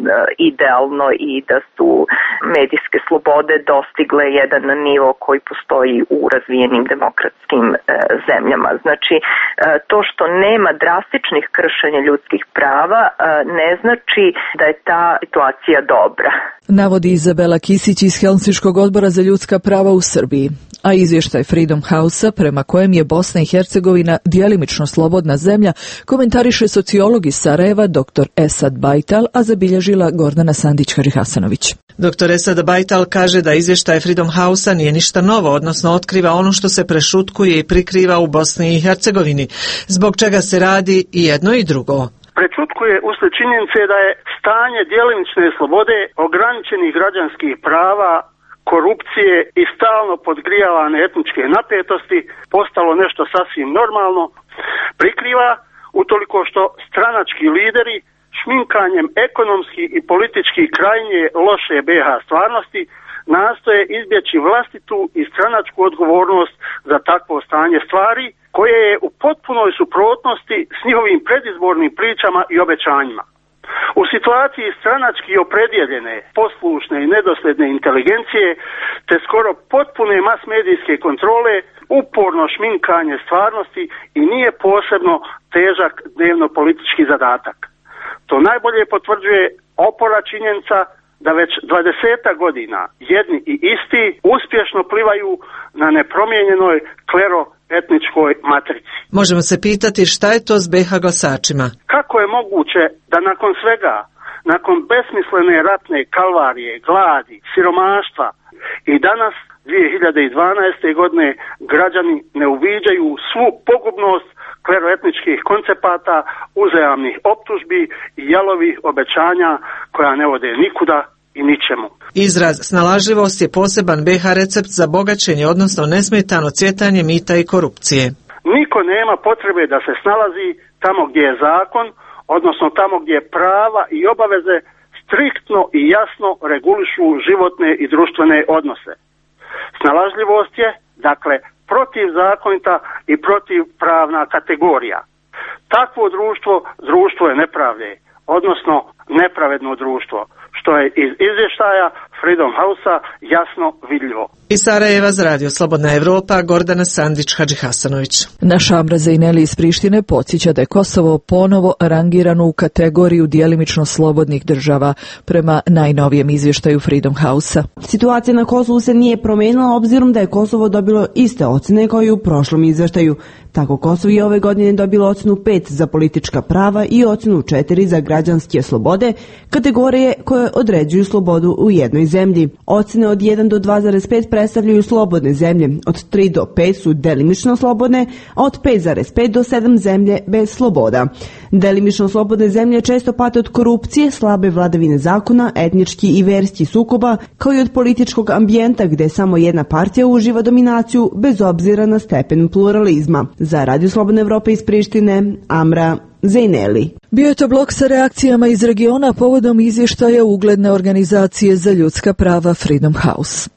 idealno i da su medijske slobode dostigle jedan nivo koji postoji u razvijenim demokratskim zemljama. Znači, to što nema drastičnih kršenja ljudskih prava ne znači da je ta situacija dobra. Navodi Izabela Kisić iz Helsinškog odbora za ljudska prava u Srbiji. A izvještaj Freedom House-a, prema kojem je Bosna i Hercegovina djelimično slobodna zemlja, komentariše sociolog iz Sarajeva dr. Esad Bajtal, a zabilježila Gordana Sandić-Hadžihasanović. doktor Esad Bajtal kaže da izvještaj Freedom House-a nije ništa novo, odnosno otkriva ono što se prešutkuje i prikriva u Bosni i Hercegovini, zbog čega se radi i jedno i drugo. Prečutkuje uslijed činjenice da je stanje djelimične slobode, ograničenih građanskih prava, korupcije i stalno podgrijavane etničke napetosti postalo nešto sasvim normalno, prikriva utoliko što stranački lideri šminkanjem ekonomski i politički krajnje loše be ha stvarnosti nastoje izbjeći vlastitu i stranačku odgovornost za takvo stanje stvari, koje je u potpunoj suprotnosti s njihovim predizbornim pričama i obećanjima. U situaciji stranački opredjeljene, poslušne i nedosljedne inteligencije, te skoro potpune mas-medijske kontrole, uporno šminkanje stvarnosti i nije posebno težak dnevno-politički zadatak. To najbolje potvrđuje opora činjenica da već dvadesetak godina jedni i isti uspješno plivaju na nepromijenjenoj klero-etničkoj matrici. Možemo se pitati šta je to s be ha glasačima? Kako je moguće da nakon svega, nakon besmislene ratne kalvarije, gladi, siromaštva i danas dvije hiljade dvanaeste. godine građani ne uviđaju svu pogubnost kleroetničkih koncepata, uzajamnih optužbi i jalovih obećanja koja ne vode nikuda i ničemu. Izraz snalažljivost je poseban be ha recept za bogaćenje, odnosno nesmetano cvjetanje mita i korupcije. Niko nema potrebe da se snalazi tamo gdje je zakon, odnosno tamo gdje prava i obaveze striktno i jasno regulišu životne i društvene odnose. Snalažljivost je, dakle, protivzakonita i protivpravna kategorija. Takvo društvo, društvo je nepravde, odnosno nepravedno društvo, što je iz izvještaja Freedom House-a jasno vidljivo. Iz Sarajeva za Radio Slobodna Evropa, Gordana Sandić-Hadžihasanović. Naša Amra Zejneli iz Prištine podsjeća da je Kosovo ponovo rangirano u kategoriju djelimično slobodnih država prema najnovijem izvještaju Freedom House-a. Situacija na Kosovu se nije promijenila obzirom da je Kosovo dobilo iste ocjene kao i u prošlom izvještaju. Tako Kosovo je ove godine dobilo ocjenu pet za politička prava i ocjenu četiri za građanske slobode, kategorije koje određuju slobodu u jednoj zemlji. Ocjene od jedan do dva zarez pet predstavljaju slobodne zemlje, od tri do pet su delimično slobodne, a od pet zarez pet do sedam zemlje bez sloboda. Delimično slobodne zemlje često pate od korupcije, slabe vladavine zakona, etnički i verski sukoba, kao i od političkog ambijenta gdje samo jedna partija uživa dominaciju bez obzira na stepen pluralizma. Za Radio Slobodna Evropa iz Prištine, Amra Zejneli. Bio je to blok sa reakcijama iz regiona povodom izvještaja ugledne organizacije za ljudska prava Freedom House.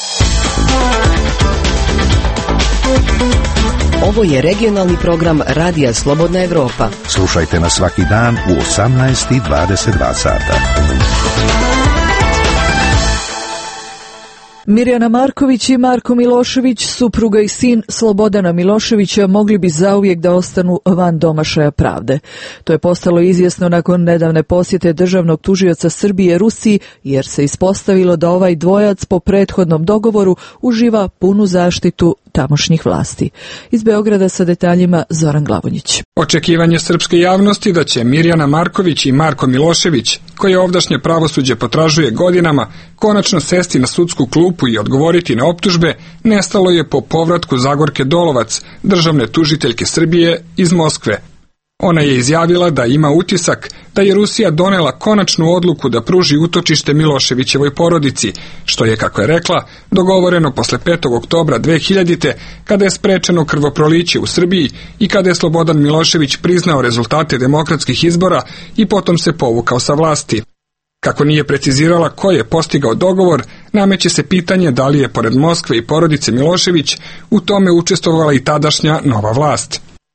Ovo je regionalni program Radija Slobodna Evropa. Slušajte nas svaki dan u osamnaest i dvadeset dva sata. Mirjana Marković i Marko Milošević, supruga i sin Slobodana Miloševića, mogli bi zauvijek da ostanu van domašaja pravde. To je postalo izvjesno nakon nedavne posjete državnog tužioca Srbije Rusiji, jer se ispostavilo da ovaj dvojac po prethodnom dogovoru uživa punu zaštitu tamošnjih vlasti. Iz Beograda sa detaljima Zoran Glavonjić. Očekivanje srpske javnosti da će Mirjana Marković i Marko Milošević, koje ovdašnje pravosuđe potražuje godinama, konačno sesti na sudsku klupu i odgovoriti na optužbe, nestalo je po povratku Zagorke Dolovac, državne tužiteljke Srbije iz Moskve. Ona je izjavila da ima utisak da je Rusija donela konačnu odluku da pruži utočište Miloševićevoj porodici, što je, kako je rekla, dogovoreno posle petog oktobra dve hiljadite. kada je sprečeno krvoproliće u Srbiji i kada je Slobodan Milošević priznao rezultate demokratskih izbora i potom se povukao sa vlasti. Kako nije precizirala ko je postigao dogovor, nameće se pitanje da li je pored Moskve i porodice Milošević u tome učestvovala i tadašnja nova vlast.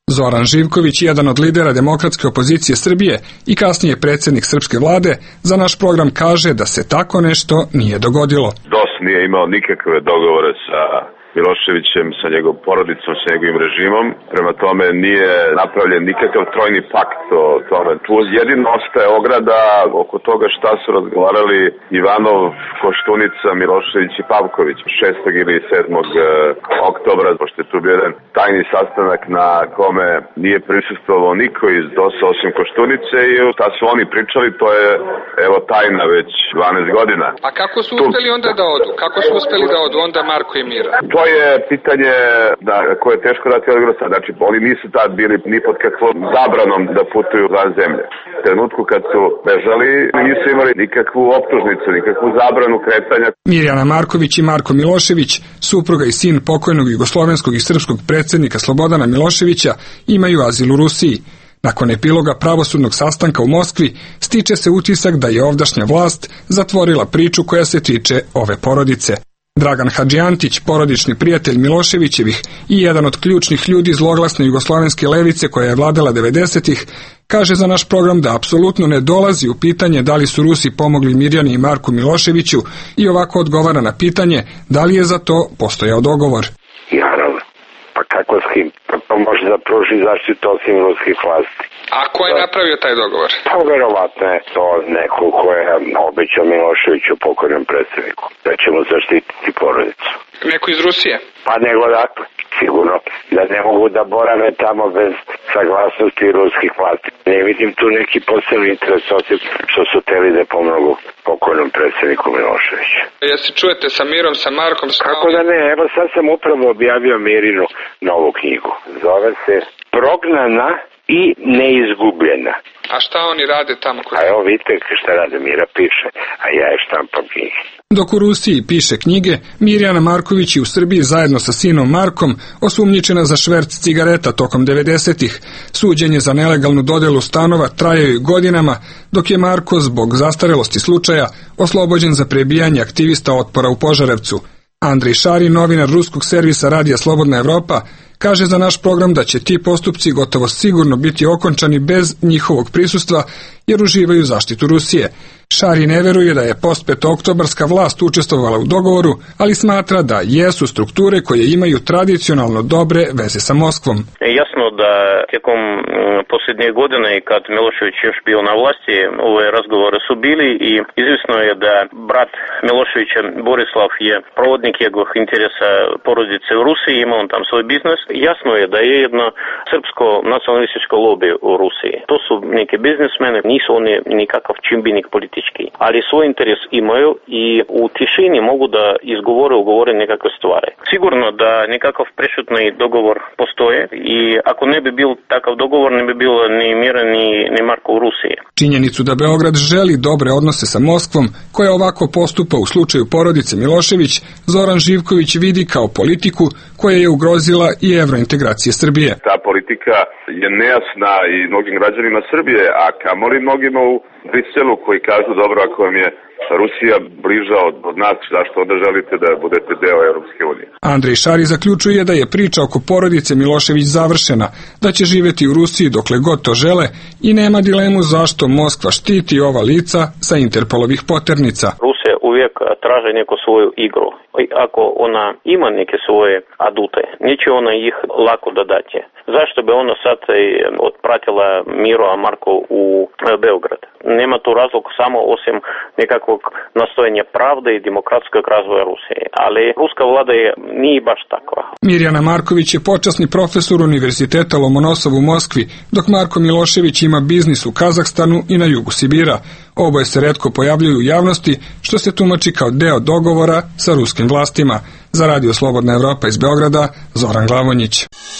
Zoran Živković, jedan od lidera demokratske opozicije Srbije i kasnije predsjednik srpske vlade, za naš program kaže da se tako nešto nije dogodilo. D O S nije imao nikakve dogovore sa Miloševićem, sa njegovom porodicom, sa njegovim režimom. Prema tome nije napravljen nikakav trojni pakt o tome. Tu jedino ostaje ograda oko toga šta su razgovarali Ivanov, Koštunica, Milošević i Pavković šestog ili sedmog oktobra, pošto je tu bio jedan tajni sastanak na kome nije prisustvovao niko iz D O S-a osim Koštunice i šta su oni pričali, to je evo tajna već dvanaest godina. A kako su uspeli onda da odu? Kako su uspeli da odu onda Marko i Mira? To je pitanje da, koje je teško dati odgovor sad. Znači, oni nisu tad bili ni pod kakvom zabranom da putuju van zemlje. U trenutku kad su bežali, nisu imali nikakvu optužnicu, nikakvu zabranu kretanja. Mirjana Marković i Marko Milošević, supruga i sin pokojnog jugoslovenskog i srpskog predsjednika Slobodana Miloševića, imaju azil u Rusiji. Nakon epiloga pravosudnog sastanka u Moskvi, stiče se utisak da je ovdašnja vlast zatvorila priču koja se tiče ove porodice. Dragan Hadžiantić, porodični prijatelj Miloševićevih i jedan od ključnih ljudi zloglasne jugoslovenske levice koja je vladala devedesetih, kaže za naš program da apsolutno ne dolazi u pitanje da li su Rusi pomogli Mirjani i Marku Miloševiću i ovako odgovara na pitanje da li je za to postojao dogovor. Naravno, pa kako s kim? Pa, pa može da pruži zaštitu osim ruskih vlasti. A ko je napravio taj dogovor? Pa verovatno je to neko ko je obećao Miloševiću, pokojnom predsjedniku, da će mu zaštititi porodicu. Neko iz Rusije? Pa nego dakle, sigurno da ne mogu da borave tamo bez saglasnosti ruskih vlasti. Ne vidim tu neki posebni interes osim što su teli da pomognu pokojnom predsjedniku Miloševiću. Jesi čujete sa Mirom, sa Markom? Sa Kako da ne, evo sad sam upravo objavio Mirinu novu knjigu. Zove se Prognana i neizgubljena. A šta oni rade tamo? A evo vidite šta rade, Mira piše, a ja je štampam knjige. Dok u Rusiji piše knjige, Mirjana Marković je u Srbiji zajedno sa sinom Markom osumnjičena za šverc cigareta tokom devedesetih. Suđenje za nelegalnu dodelu stanova traje godinama, dok je Marko zbog zastarelosti slučaja oslobođen za prebijanje aktivista otpora u Požarevcu. Andrej Šari, novinar ruskog servisa Radija Slobodna Evropa, kaže za naš program da će ti postupci gotovo sigurno biti okončani bez njihovog prisustva jer uživaju zaštitu Rusije. Šari ne veruje da je postpetooktobarska vlast učestvovala u dogovoru, ali smatra da jesu strukture koje imaju tradicionalno dobre veze sa Moskvom. Jasno da tijekom posljednje godine kad Milošević još bio na vlasti, ove razgovore su bili i izvisno je da brat Miloševića Borislav je provodnik njegovih interesa porodice u Rusiji, ima on tam svoj biznis. Jasno je da je jedno srpsko nacionalističko lobby u Rusiji. To su neki biznismeni, nisu oni nikakav čimbenik politički, ali svoj interes imaju i u tišini mogu da izgovore, ugovore nekakve stvari. Sigurno da nekakav prešutni dogovor postoje i ako ne bi bil takav dogovor, ne bi bilo ni Mira ni, ni Marko u Rusiji. Činjenicu da Beograd želi dobre odnose sa Moskvom, koja ovako postupa u slučaju porodice Milošević, Zoran Živković vidi kao politiku koja je ugrozila i evrointegracije Srbije. Ta politika je nejasna i mnogim građanima Srbije, a kamoli mnogima u Briselu koji kažu dobro ako vam je Rusija bliža od, od nas, zašto onda želite da budete deo Europske unije. Andrej Šari zaključuje da je priča oko porodice Milošević završena, da će živjeti u Rusiji dokle god to žele i nema dilemu zašto Moskva štiti ova lica sa Interpolovih poternica. Rusija uvijek traže neku svoju igru. Ako ona ima neke svoje adute, neće ona ih lako dodati. Zašto bi ona sad otpratila Miro a Marko u Beograd? Nema tu razlog samo osim nekakvog nastojanja pravde i demokratskog razvoja Rusije. Ali ruska vlada je nije baš takva. Mirjana Marković je počasni profesor Univerziteta Lomonosov u Moskvi, dok Marko Milošević ima biznis u Kazahstanu i na jugu Sibira. Oboje se retko pojavljuju u javnosti, što se tumači kao deo dogovora sa ruskim vlastima. Za Radio Slobodna Evropa iz Beograda, Zoran Glavonjić.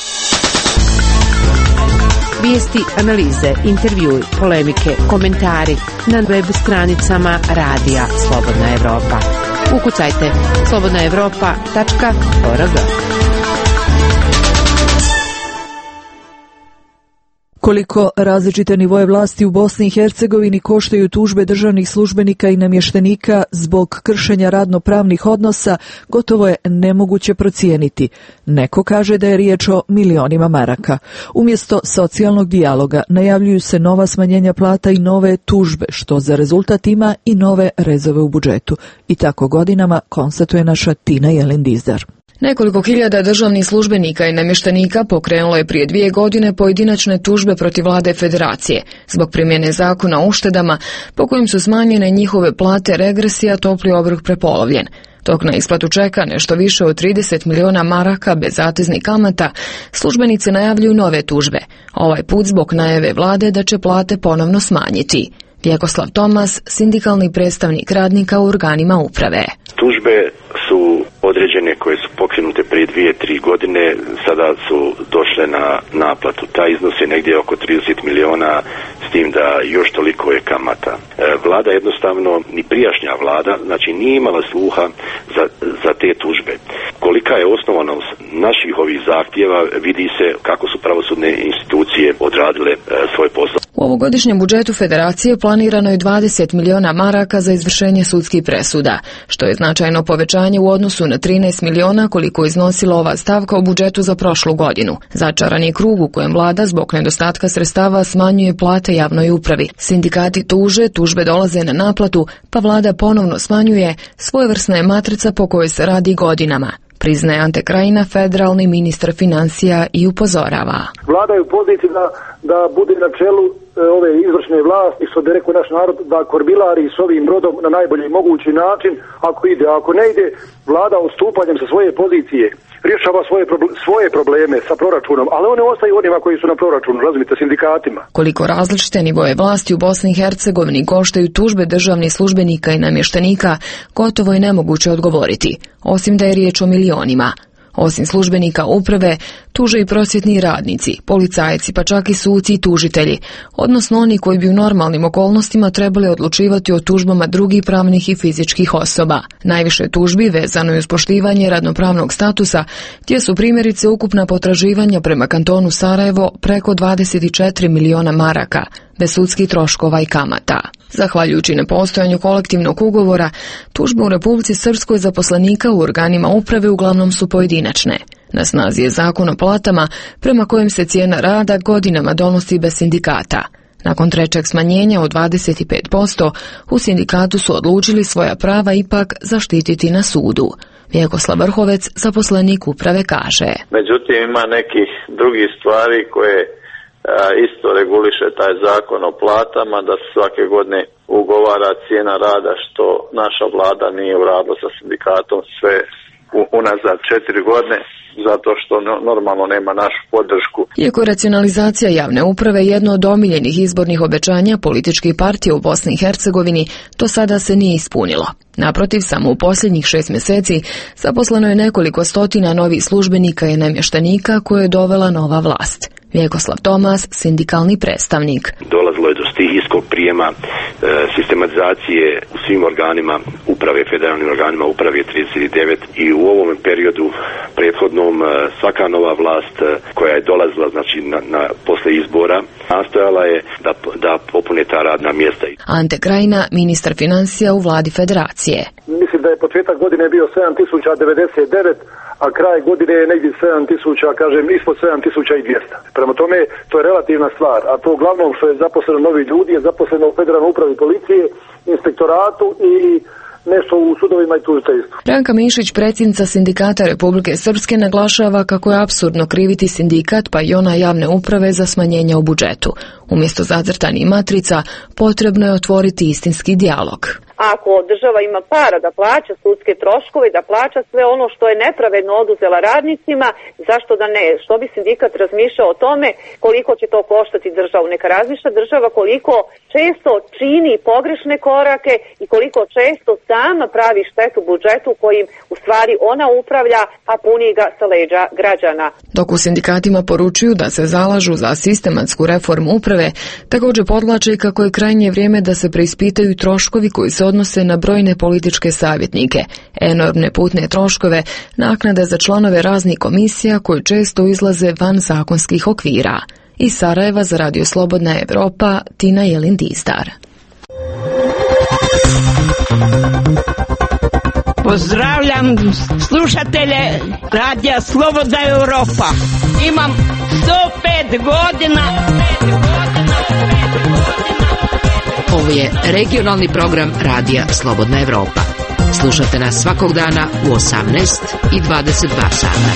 Vijesti, analize, intervjui, polemike, komentari na web stranicama Radija Slobodna Evropa. Ukucajte slobodna evropa tačka org. Koliko različite nivoje vlasti u Bosni i Hercegovini koštaju tužbe državnih službenika i namještenika zbog kršenja radnopravnih odnosa, gotovo je nemoguće procijeniti. Neko kaže da je riječ o milionima maraka. Umjesto socijalnog dijaloga najavljuju se nova smanjenja plata i nove tužbe, što za rezultat ima i nove rezove u budžetu. I tako godinama, konstatuje naša Tina Jelin-Dizdar. Nekoliko hiljada državnih službenika i namještenika pokrenulo je prije dvije godine pojedinačne tužbe protiv vlade federacije zbog primjene zakona o uštedama po kojim su smanjene njihove plate, regresija, topli obrok prepolovljen. Dok na isplatu čeka nešto više od trideset miliona maraka bez zateznih kamata, službenici najavljuju nove tužbe, ovaj put zbog najave vlade da će plate ponovno smanjiti. Vjekoslav Tomas, sindikalni predstavnik radnika u organima uprave. Tužbe su određene koje su pokrenute prije dvije, tri godine, sada su došle na naplatu. Taj iznos je negdje oko trideset miliona, s tim da još toliko je kamata. E, vlada jednostavno, ni prijašnja vlada, znači nije imala sluha za, za te tužbe. Kolika je osnovanost naših ovih zahtjeva, vidi se kako su pravosudne institucije odradile e, svoj posao. U ovogodišnjem budžetu federacije planirano je dvadeset miliona maraka za izvršenje sudskih presuda, što je značajno povećanje u odnosu na trinaest miliona koliko je iznosila ova stavka u budžetu za prošlu godinu. Začaran je krug u kojem vlada zbog nedostatka sredstava smanjuje plate javnoj upravi. Sindikati tuže, tužbe dolaze na naplatu, pa vlada ponovno smanjuje, svojevrsna je matrica po kojoj se radi godinama. Priznaje Ante Krajina, federalni ministar financija, i upozorava. Vlada je u poziciji da, da bude na čelu e, ove izvršne vlasti, što bi rekao naš narod, da korbilari s ovim brodom na najbolji mogući način, ako ide. Ako ne ide, vlada odstupanjem sa svoje pozicije rješava svoje, svoje probleme sa proračunom, ali one ostaju onima koji su na proračunu, razumite, sindikatima. Koliko različite nivoje vlasti u Bosni i Hercegovini koštaju tužbe državnih službenika i namještenika, gotovo je nemoguće odgovoriti, osim da je riječ o milionima. Osim službenika uprave, tuže i prosvjetni radnici, policajci, pa čak i suci i tužitelji, odnosno oni koji bi u normalnim okolnostima trebali odlučivati o tužbama drugih pravnih i fizičkih osoba. Najviše tužbi vezano je uz poštivanje radnopravnog statusa, gdje su primjerice ukupna potraživanja prema kantonu Sarajevo preko dvadeset četiri miliona maraka, bez sudskih troškova i kamata. Zahvaljujući nepostojanju kolektivnog ugovora, tužbe u Republici Srpskoj zaposlenika u organima uprave uglavnom su pojedinačne. Na snazi je zakon o platama prema kojem se cijena rada godinama donosi bez sindikata. Nakon trećeg smanjenja od dvadeset pet posto, u sindikatu su odlučili svoja prava ipak zaštititi na sudu. Vjekoslav Vrhovec, zaposlenik uprave, kaže. Međutim, ima nekih drugih stvari koje isto reguliše taj zakon o platama, da se svake godine ugovara cijena rada, što naša vlada nije uradila sa sindikatom sve unazad četiri godine, zato što normalno nema našu podršku. Iako je racionalizacija javne uprave jedno od omiljenih izbornih obećanja političkih partija u Bosni i Hercegovini, do sada se nije ispunilo. Naprotiv, samo u posljednjih šest mjeseci zaposleno je nekoliko stotina novih službenika i namještenika koje je dovela nova vlast. Vjekoslav Tomas, sindikalni predstavnik. Dolazilo je do stihijskog prijema, e, sistematizacije u svim organima uprave, federalnim organima uprave trideset devet, i u ovom periodu prethodnom svaka nova vlast koja je dolazila, znači na, na posle izbora, nastojala je da, da popune ta radna mjesta. Ante Krajina, ministar financija u vladi federacije. Mislim da je početak godine bio sedam tisuća devedeset devet, a kraj godine je negdje sedam tisuća, kažem, ispod sedam tisuća dvjesto. Prema tome, to je relativna stvar, a to uglavnom što je zaposleno novi ljudi je zaposleno u federalnoj upravi policije, inspektoratu i nešto u sudovima i tužiteljstvu. Branka Mišić, predsjednica Sindikata Republike Srpske, naglašava kako je apsurdno kriviti sindikat pa i ona javne uprave za smanjenja u budžetu. Umjesto zacrtanih matrica, potrebno je otvoriti istinski dijalog. Ako država ima para da plaća sudske troškove, da plaća sve ono što je nepravedno oduzela radnicima, zašto da ne? Što bi sindikat razmišljao o tome koliko će to koštati državu? Neka razmišlja država koliko često čini pogrešne korake i koliko često sama pravi štetu budžetu kojim u stvari ona upravlja, a puni ga sa leđa građana. Dok u sindikatima poručuju da se zalažu za sistematsku reformu uprave, također podvlače kako je krajnje vrijeme da se preispitaju troškovi koji se odnose na brojne političke savjetnike, enormne putne troškove, naknade za članove raznih komisija koje često izlaze van zakonskih okvira. Iz Sarajeva za Radio Slobodna Evropa, Tina Jelin-Distar. Pozdravljam slušatelje Radija Slobodna Evropa. Imam sto pet godina. Ovo je regionalni program Radija Slobodna Evropa. Slušate nas svakog dana u osamnaest i dvadeset dva sata.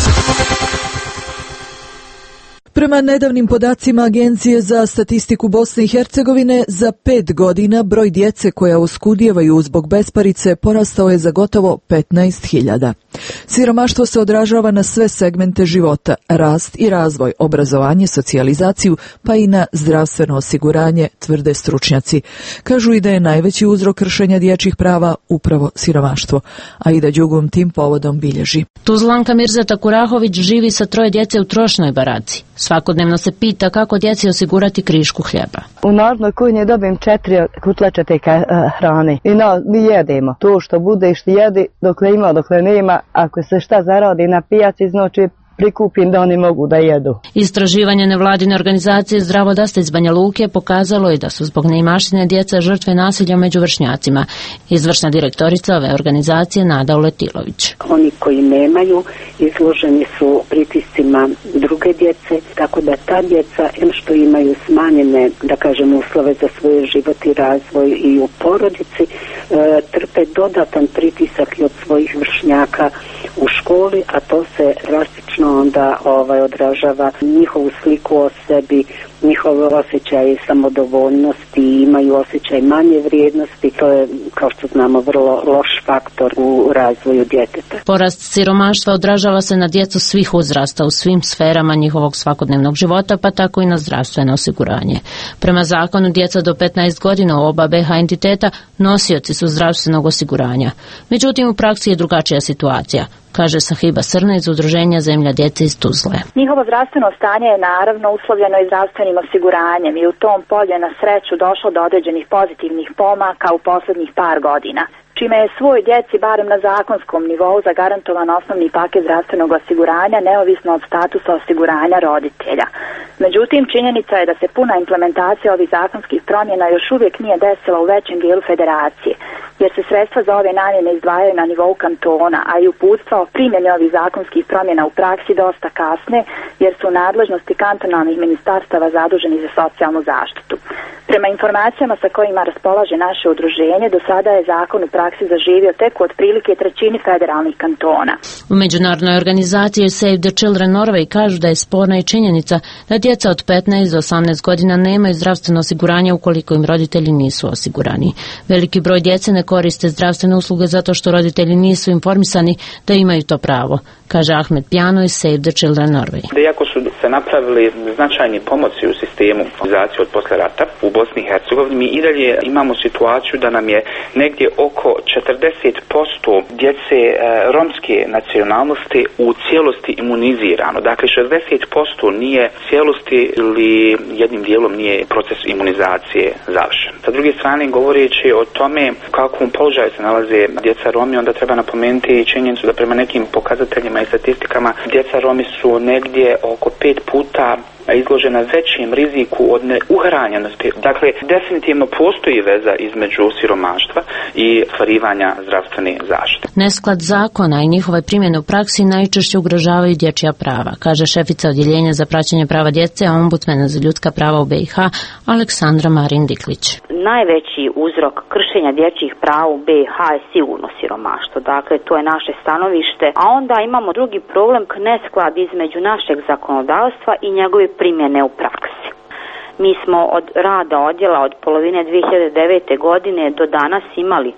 Prema nedavnim podacima Agencije za statistiku Bosne i Hercegovine, za pet godina broj djece koja oskudijevaju zbog besparice porastao je za gotovo petnaest hiljada. Siromaštvo se odražava na sve segmente života, rast i razvoj, obrazovanje, socijalizaciju, pa i na zdravstveno osiguranje, tvrde stručnjaci. Kažu i da je najveći uzrok kršenja dječjih prava upravo siromaštvo. Aida Đugum tim povodom bilježi. Tuzlanka Mirzeta Kurahović živi sa troje djece u trošnoj baraci. Svakodnevno se pita kako djeci osigurati krišku hljeba. U narodnoj kuhinji dobijem četiri kutlačate hrane i no, mi jedemo. To što bude i što jedi, dokle ima, dokle nema, ako se šta zaradi na pijaci, znači prikupim da oni mogu da jedu. Istraživanje nevladine organizacije Zdravo Dasta iz Banja Luke pokazalo je da su zbog neimaštine djeca žrtve nasilja među vršnjacima. Izvršna direktorica ove organizacije Nada Uletilović. Oni koji nemaju izloženi su pritiscima druge djece, tako da ta djeca, em što imaju smanjene, da kažem, uslove za svoj život i razvoj i u porodici, e, trpe dodatan pritisak i od svojih vršnjaka u školi, a to se drastično onda ovaj odražava njihovu sliku o sebi, njihove osjećaje samodovoljnosti, imaju osjećaj manje vrijednosti. To je, kao što znamo, vrlo loš faktor u razvoju djeteta. Porast siromaštva odražava se na djecu svih uzrasta u svim sferama njihovog svakodnevnog života, pa tako i na zdravstveno osiguranje. Prema zakonu, djeca do petnaest godina u oba B H entiteta nosioci su zdravstvenog osiguranja. Međutim, u praksi je drugačija situacija, kaže Sahiba Srna iz Udruženja Zemlja djece iz Tuzle. Njihovo zdravstveno stanje je naravno uslovljeno i zdravstvenim osiguranjem i u tom polju je na sreću došlo do određenih pozitivnih pomaka u posljednjih par godina, čime je svoj djeci barem na zakonskom nivou zagarantovan osnovni paket zdravstvenog osiguranja neovisno od statusa osiguranja roditelja. Međutim, činjenica je da se puna implementacija ovih zakonskih promjena još uvijek nije desila u većem dijelu federacije, jer se sredstva za ove namjene izdvajaju na nivou kantona, a i uputstva o primjeni ovih zakonskih promjena u praksi dosta kasne, jer su nadležnosti kantonalnih ministarstava zaduženi za socijalnu zaštitu. Prema informacijama sa kojima raspolaže naše udruženje, do sada je zakon u praksi zaživio tek u otprilike trećini federalnih kantona. U međunarodnoj organizaciji Save the Children Norway kažu da je sporna i činjenica da djeca od petnaest do osamnaest godina nemaju zdravstveno osiguranje ukoliko im roditelji nisu osigurani. Veliki broj djece ne koriste zdravstvene usluge zato što roditelji nisu informisani da imaju to pravo, kaže Ahmed Pjano iz Save the Children Norway. Iako su se napravili značajni pomoći u sistemu imunizacije od posle rata u Bosni i Hercegovini, mi i dalje imamo situaciju da nam je negdje oko četrdeset posto djece e, romske nacionalnosti u cijelosti imunizirano. Dakle, šezdeset posto nije cijelosti ili jednim dijelom nije proces imunizacije završen. Sa druge strane, govoreći o tome kakvom položaju se nalaze djeca Romi, onda treba napomenuti činjenicu da prema nekim pokazateljima i statistikama djeca Romi su negdje oko pet puta izložena većim riziku od neuhranjenosti. Dakle, definitivno postoji veza između siromaštva i ostvarivanja zdravstvene zaštite. Nesklad zakona i njihove primjene u praksi najčešće ugrožavaju dječja prava, kaže šefica odjeljenja za praćenje prava djece, a ombudsmena za ljudska prava u B i H Aleksandra Marin Diklić. Najveći uzrok kršenja dječjih prava u B i H je sigurno siromaštvo. Dakle, to je naše stanovište, a onda imamo drugi problem, nesklad između našeg zakonodavstva i njegove primjene u praksi. Mi smo od rada odjela od polovine dvije hiljade devete godine do danas imali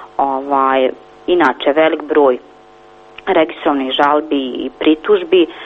ovaj, inače velik broj registrovanih žalbi i pritužbi. E,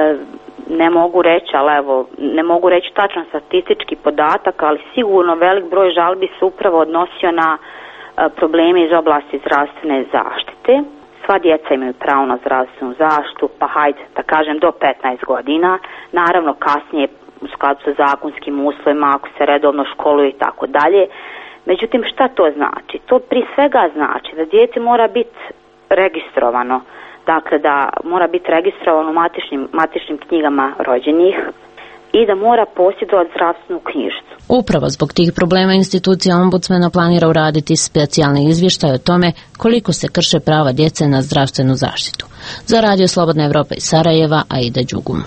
ne mogu reći, ali evo, ne mogu reći tačan statistički podatak, ali sigurno velik broj žalbi se upravo odnosio na e, probleme iz oblasti zdravstvene zaštite. Sva djeca imaju pravo na zdravstvenu zaštitu, pa hajde da kažem do petnaest godina, naravno kasnije u skladu sa zakonskim uslovima, ako se redovno školuje i tako dalje. Međutim, šta to znači? To prije svega znači da dijete mora biti registrovano, dakle da mora biti registrovano u matičnim, matičnim knjigama rođenih, i da mora posjedovati zdravstvenu knjižicu. Upravo zbog tih problema institucija ombudsmena planira uraditi specijalni izvještaj o tome koliko se krše prava djece na zdravstvenu zaštitu. Za Radio Slobodna Evropa iz Sarajeva, Aida Đugum.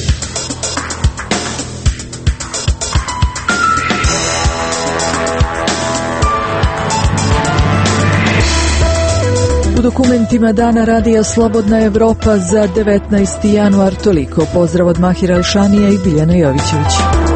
U dokumentima Dana Radija Slobodna Evropa za devetnaesti januar toliko. Pozdrav od Mahira Alšanija i Biljana Jovićevića.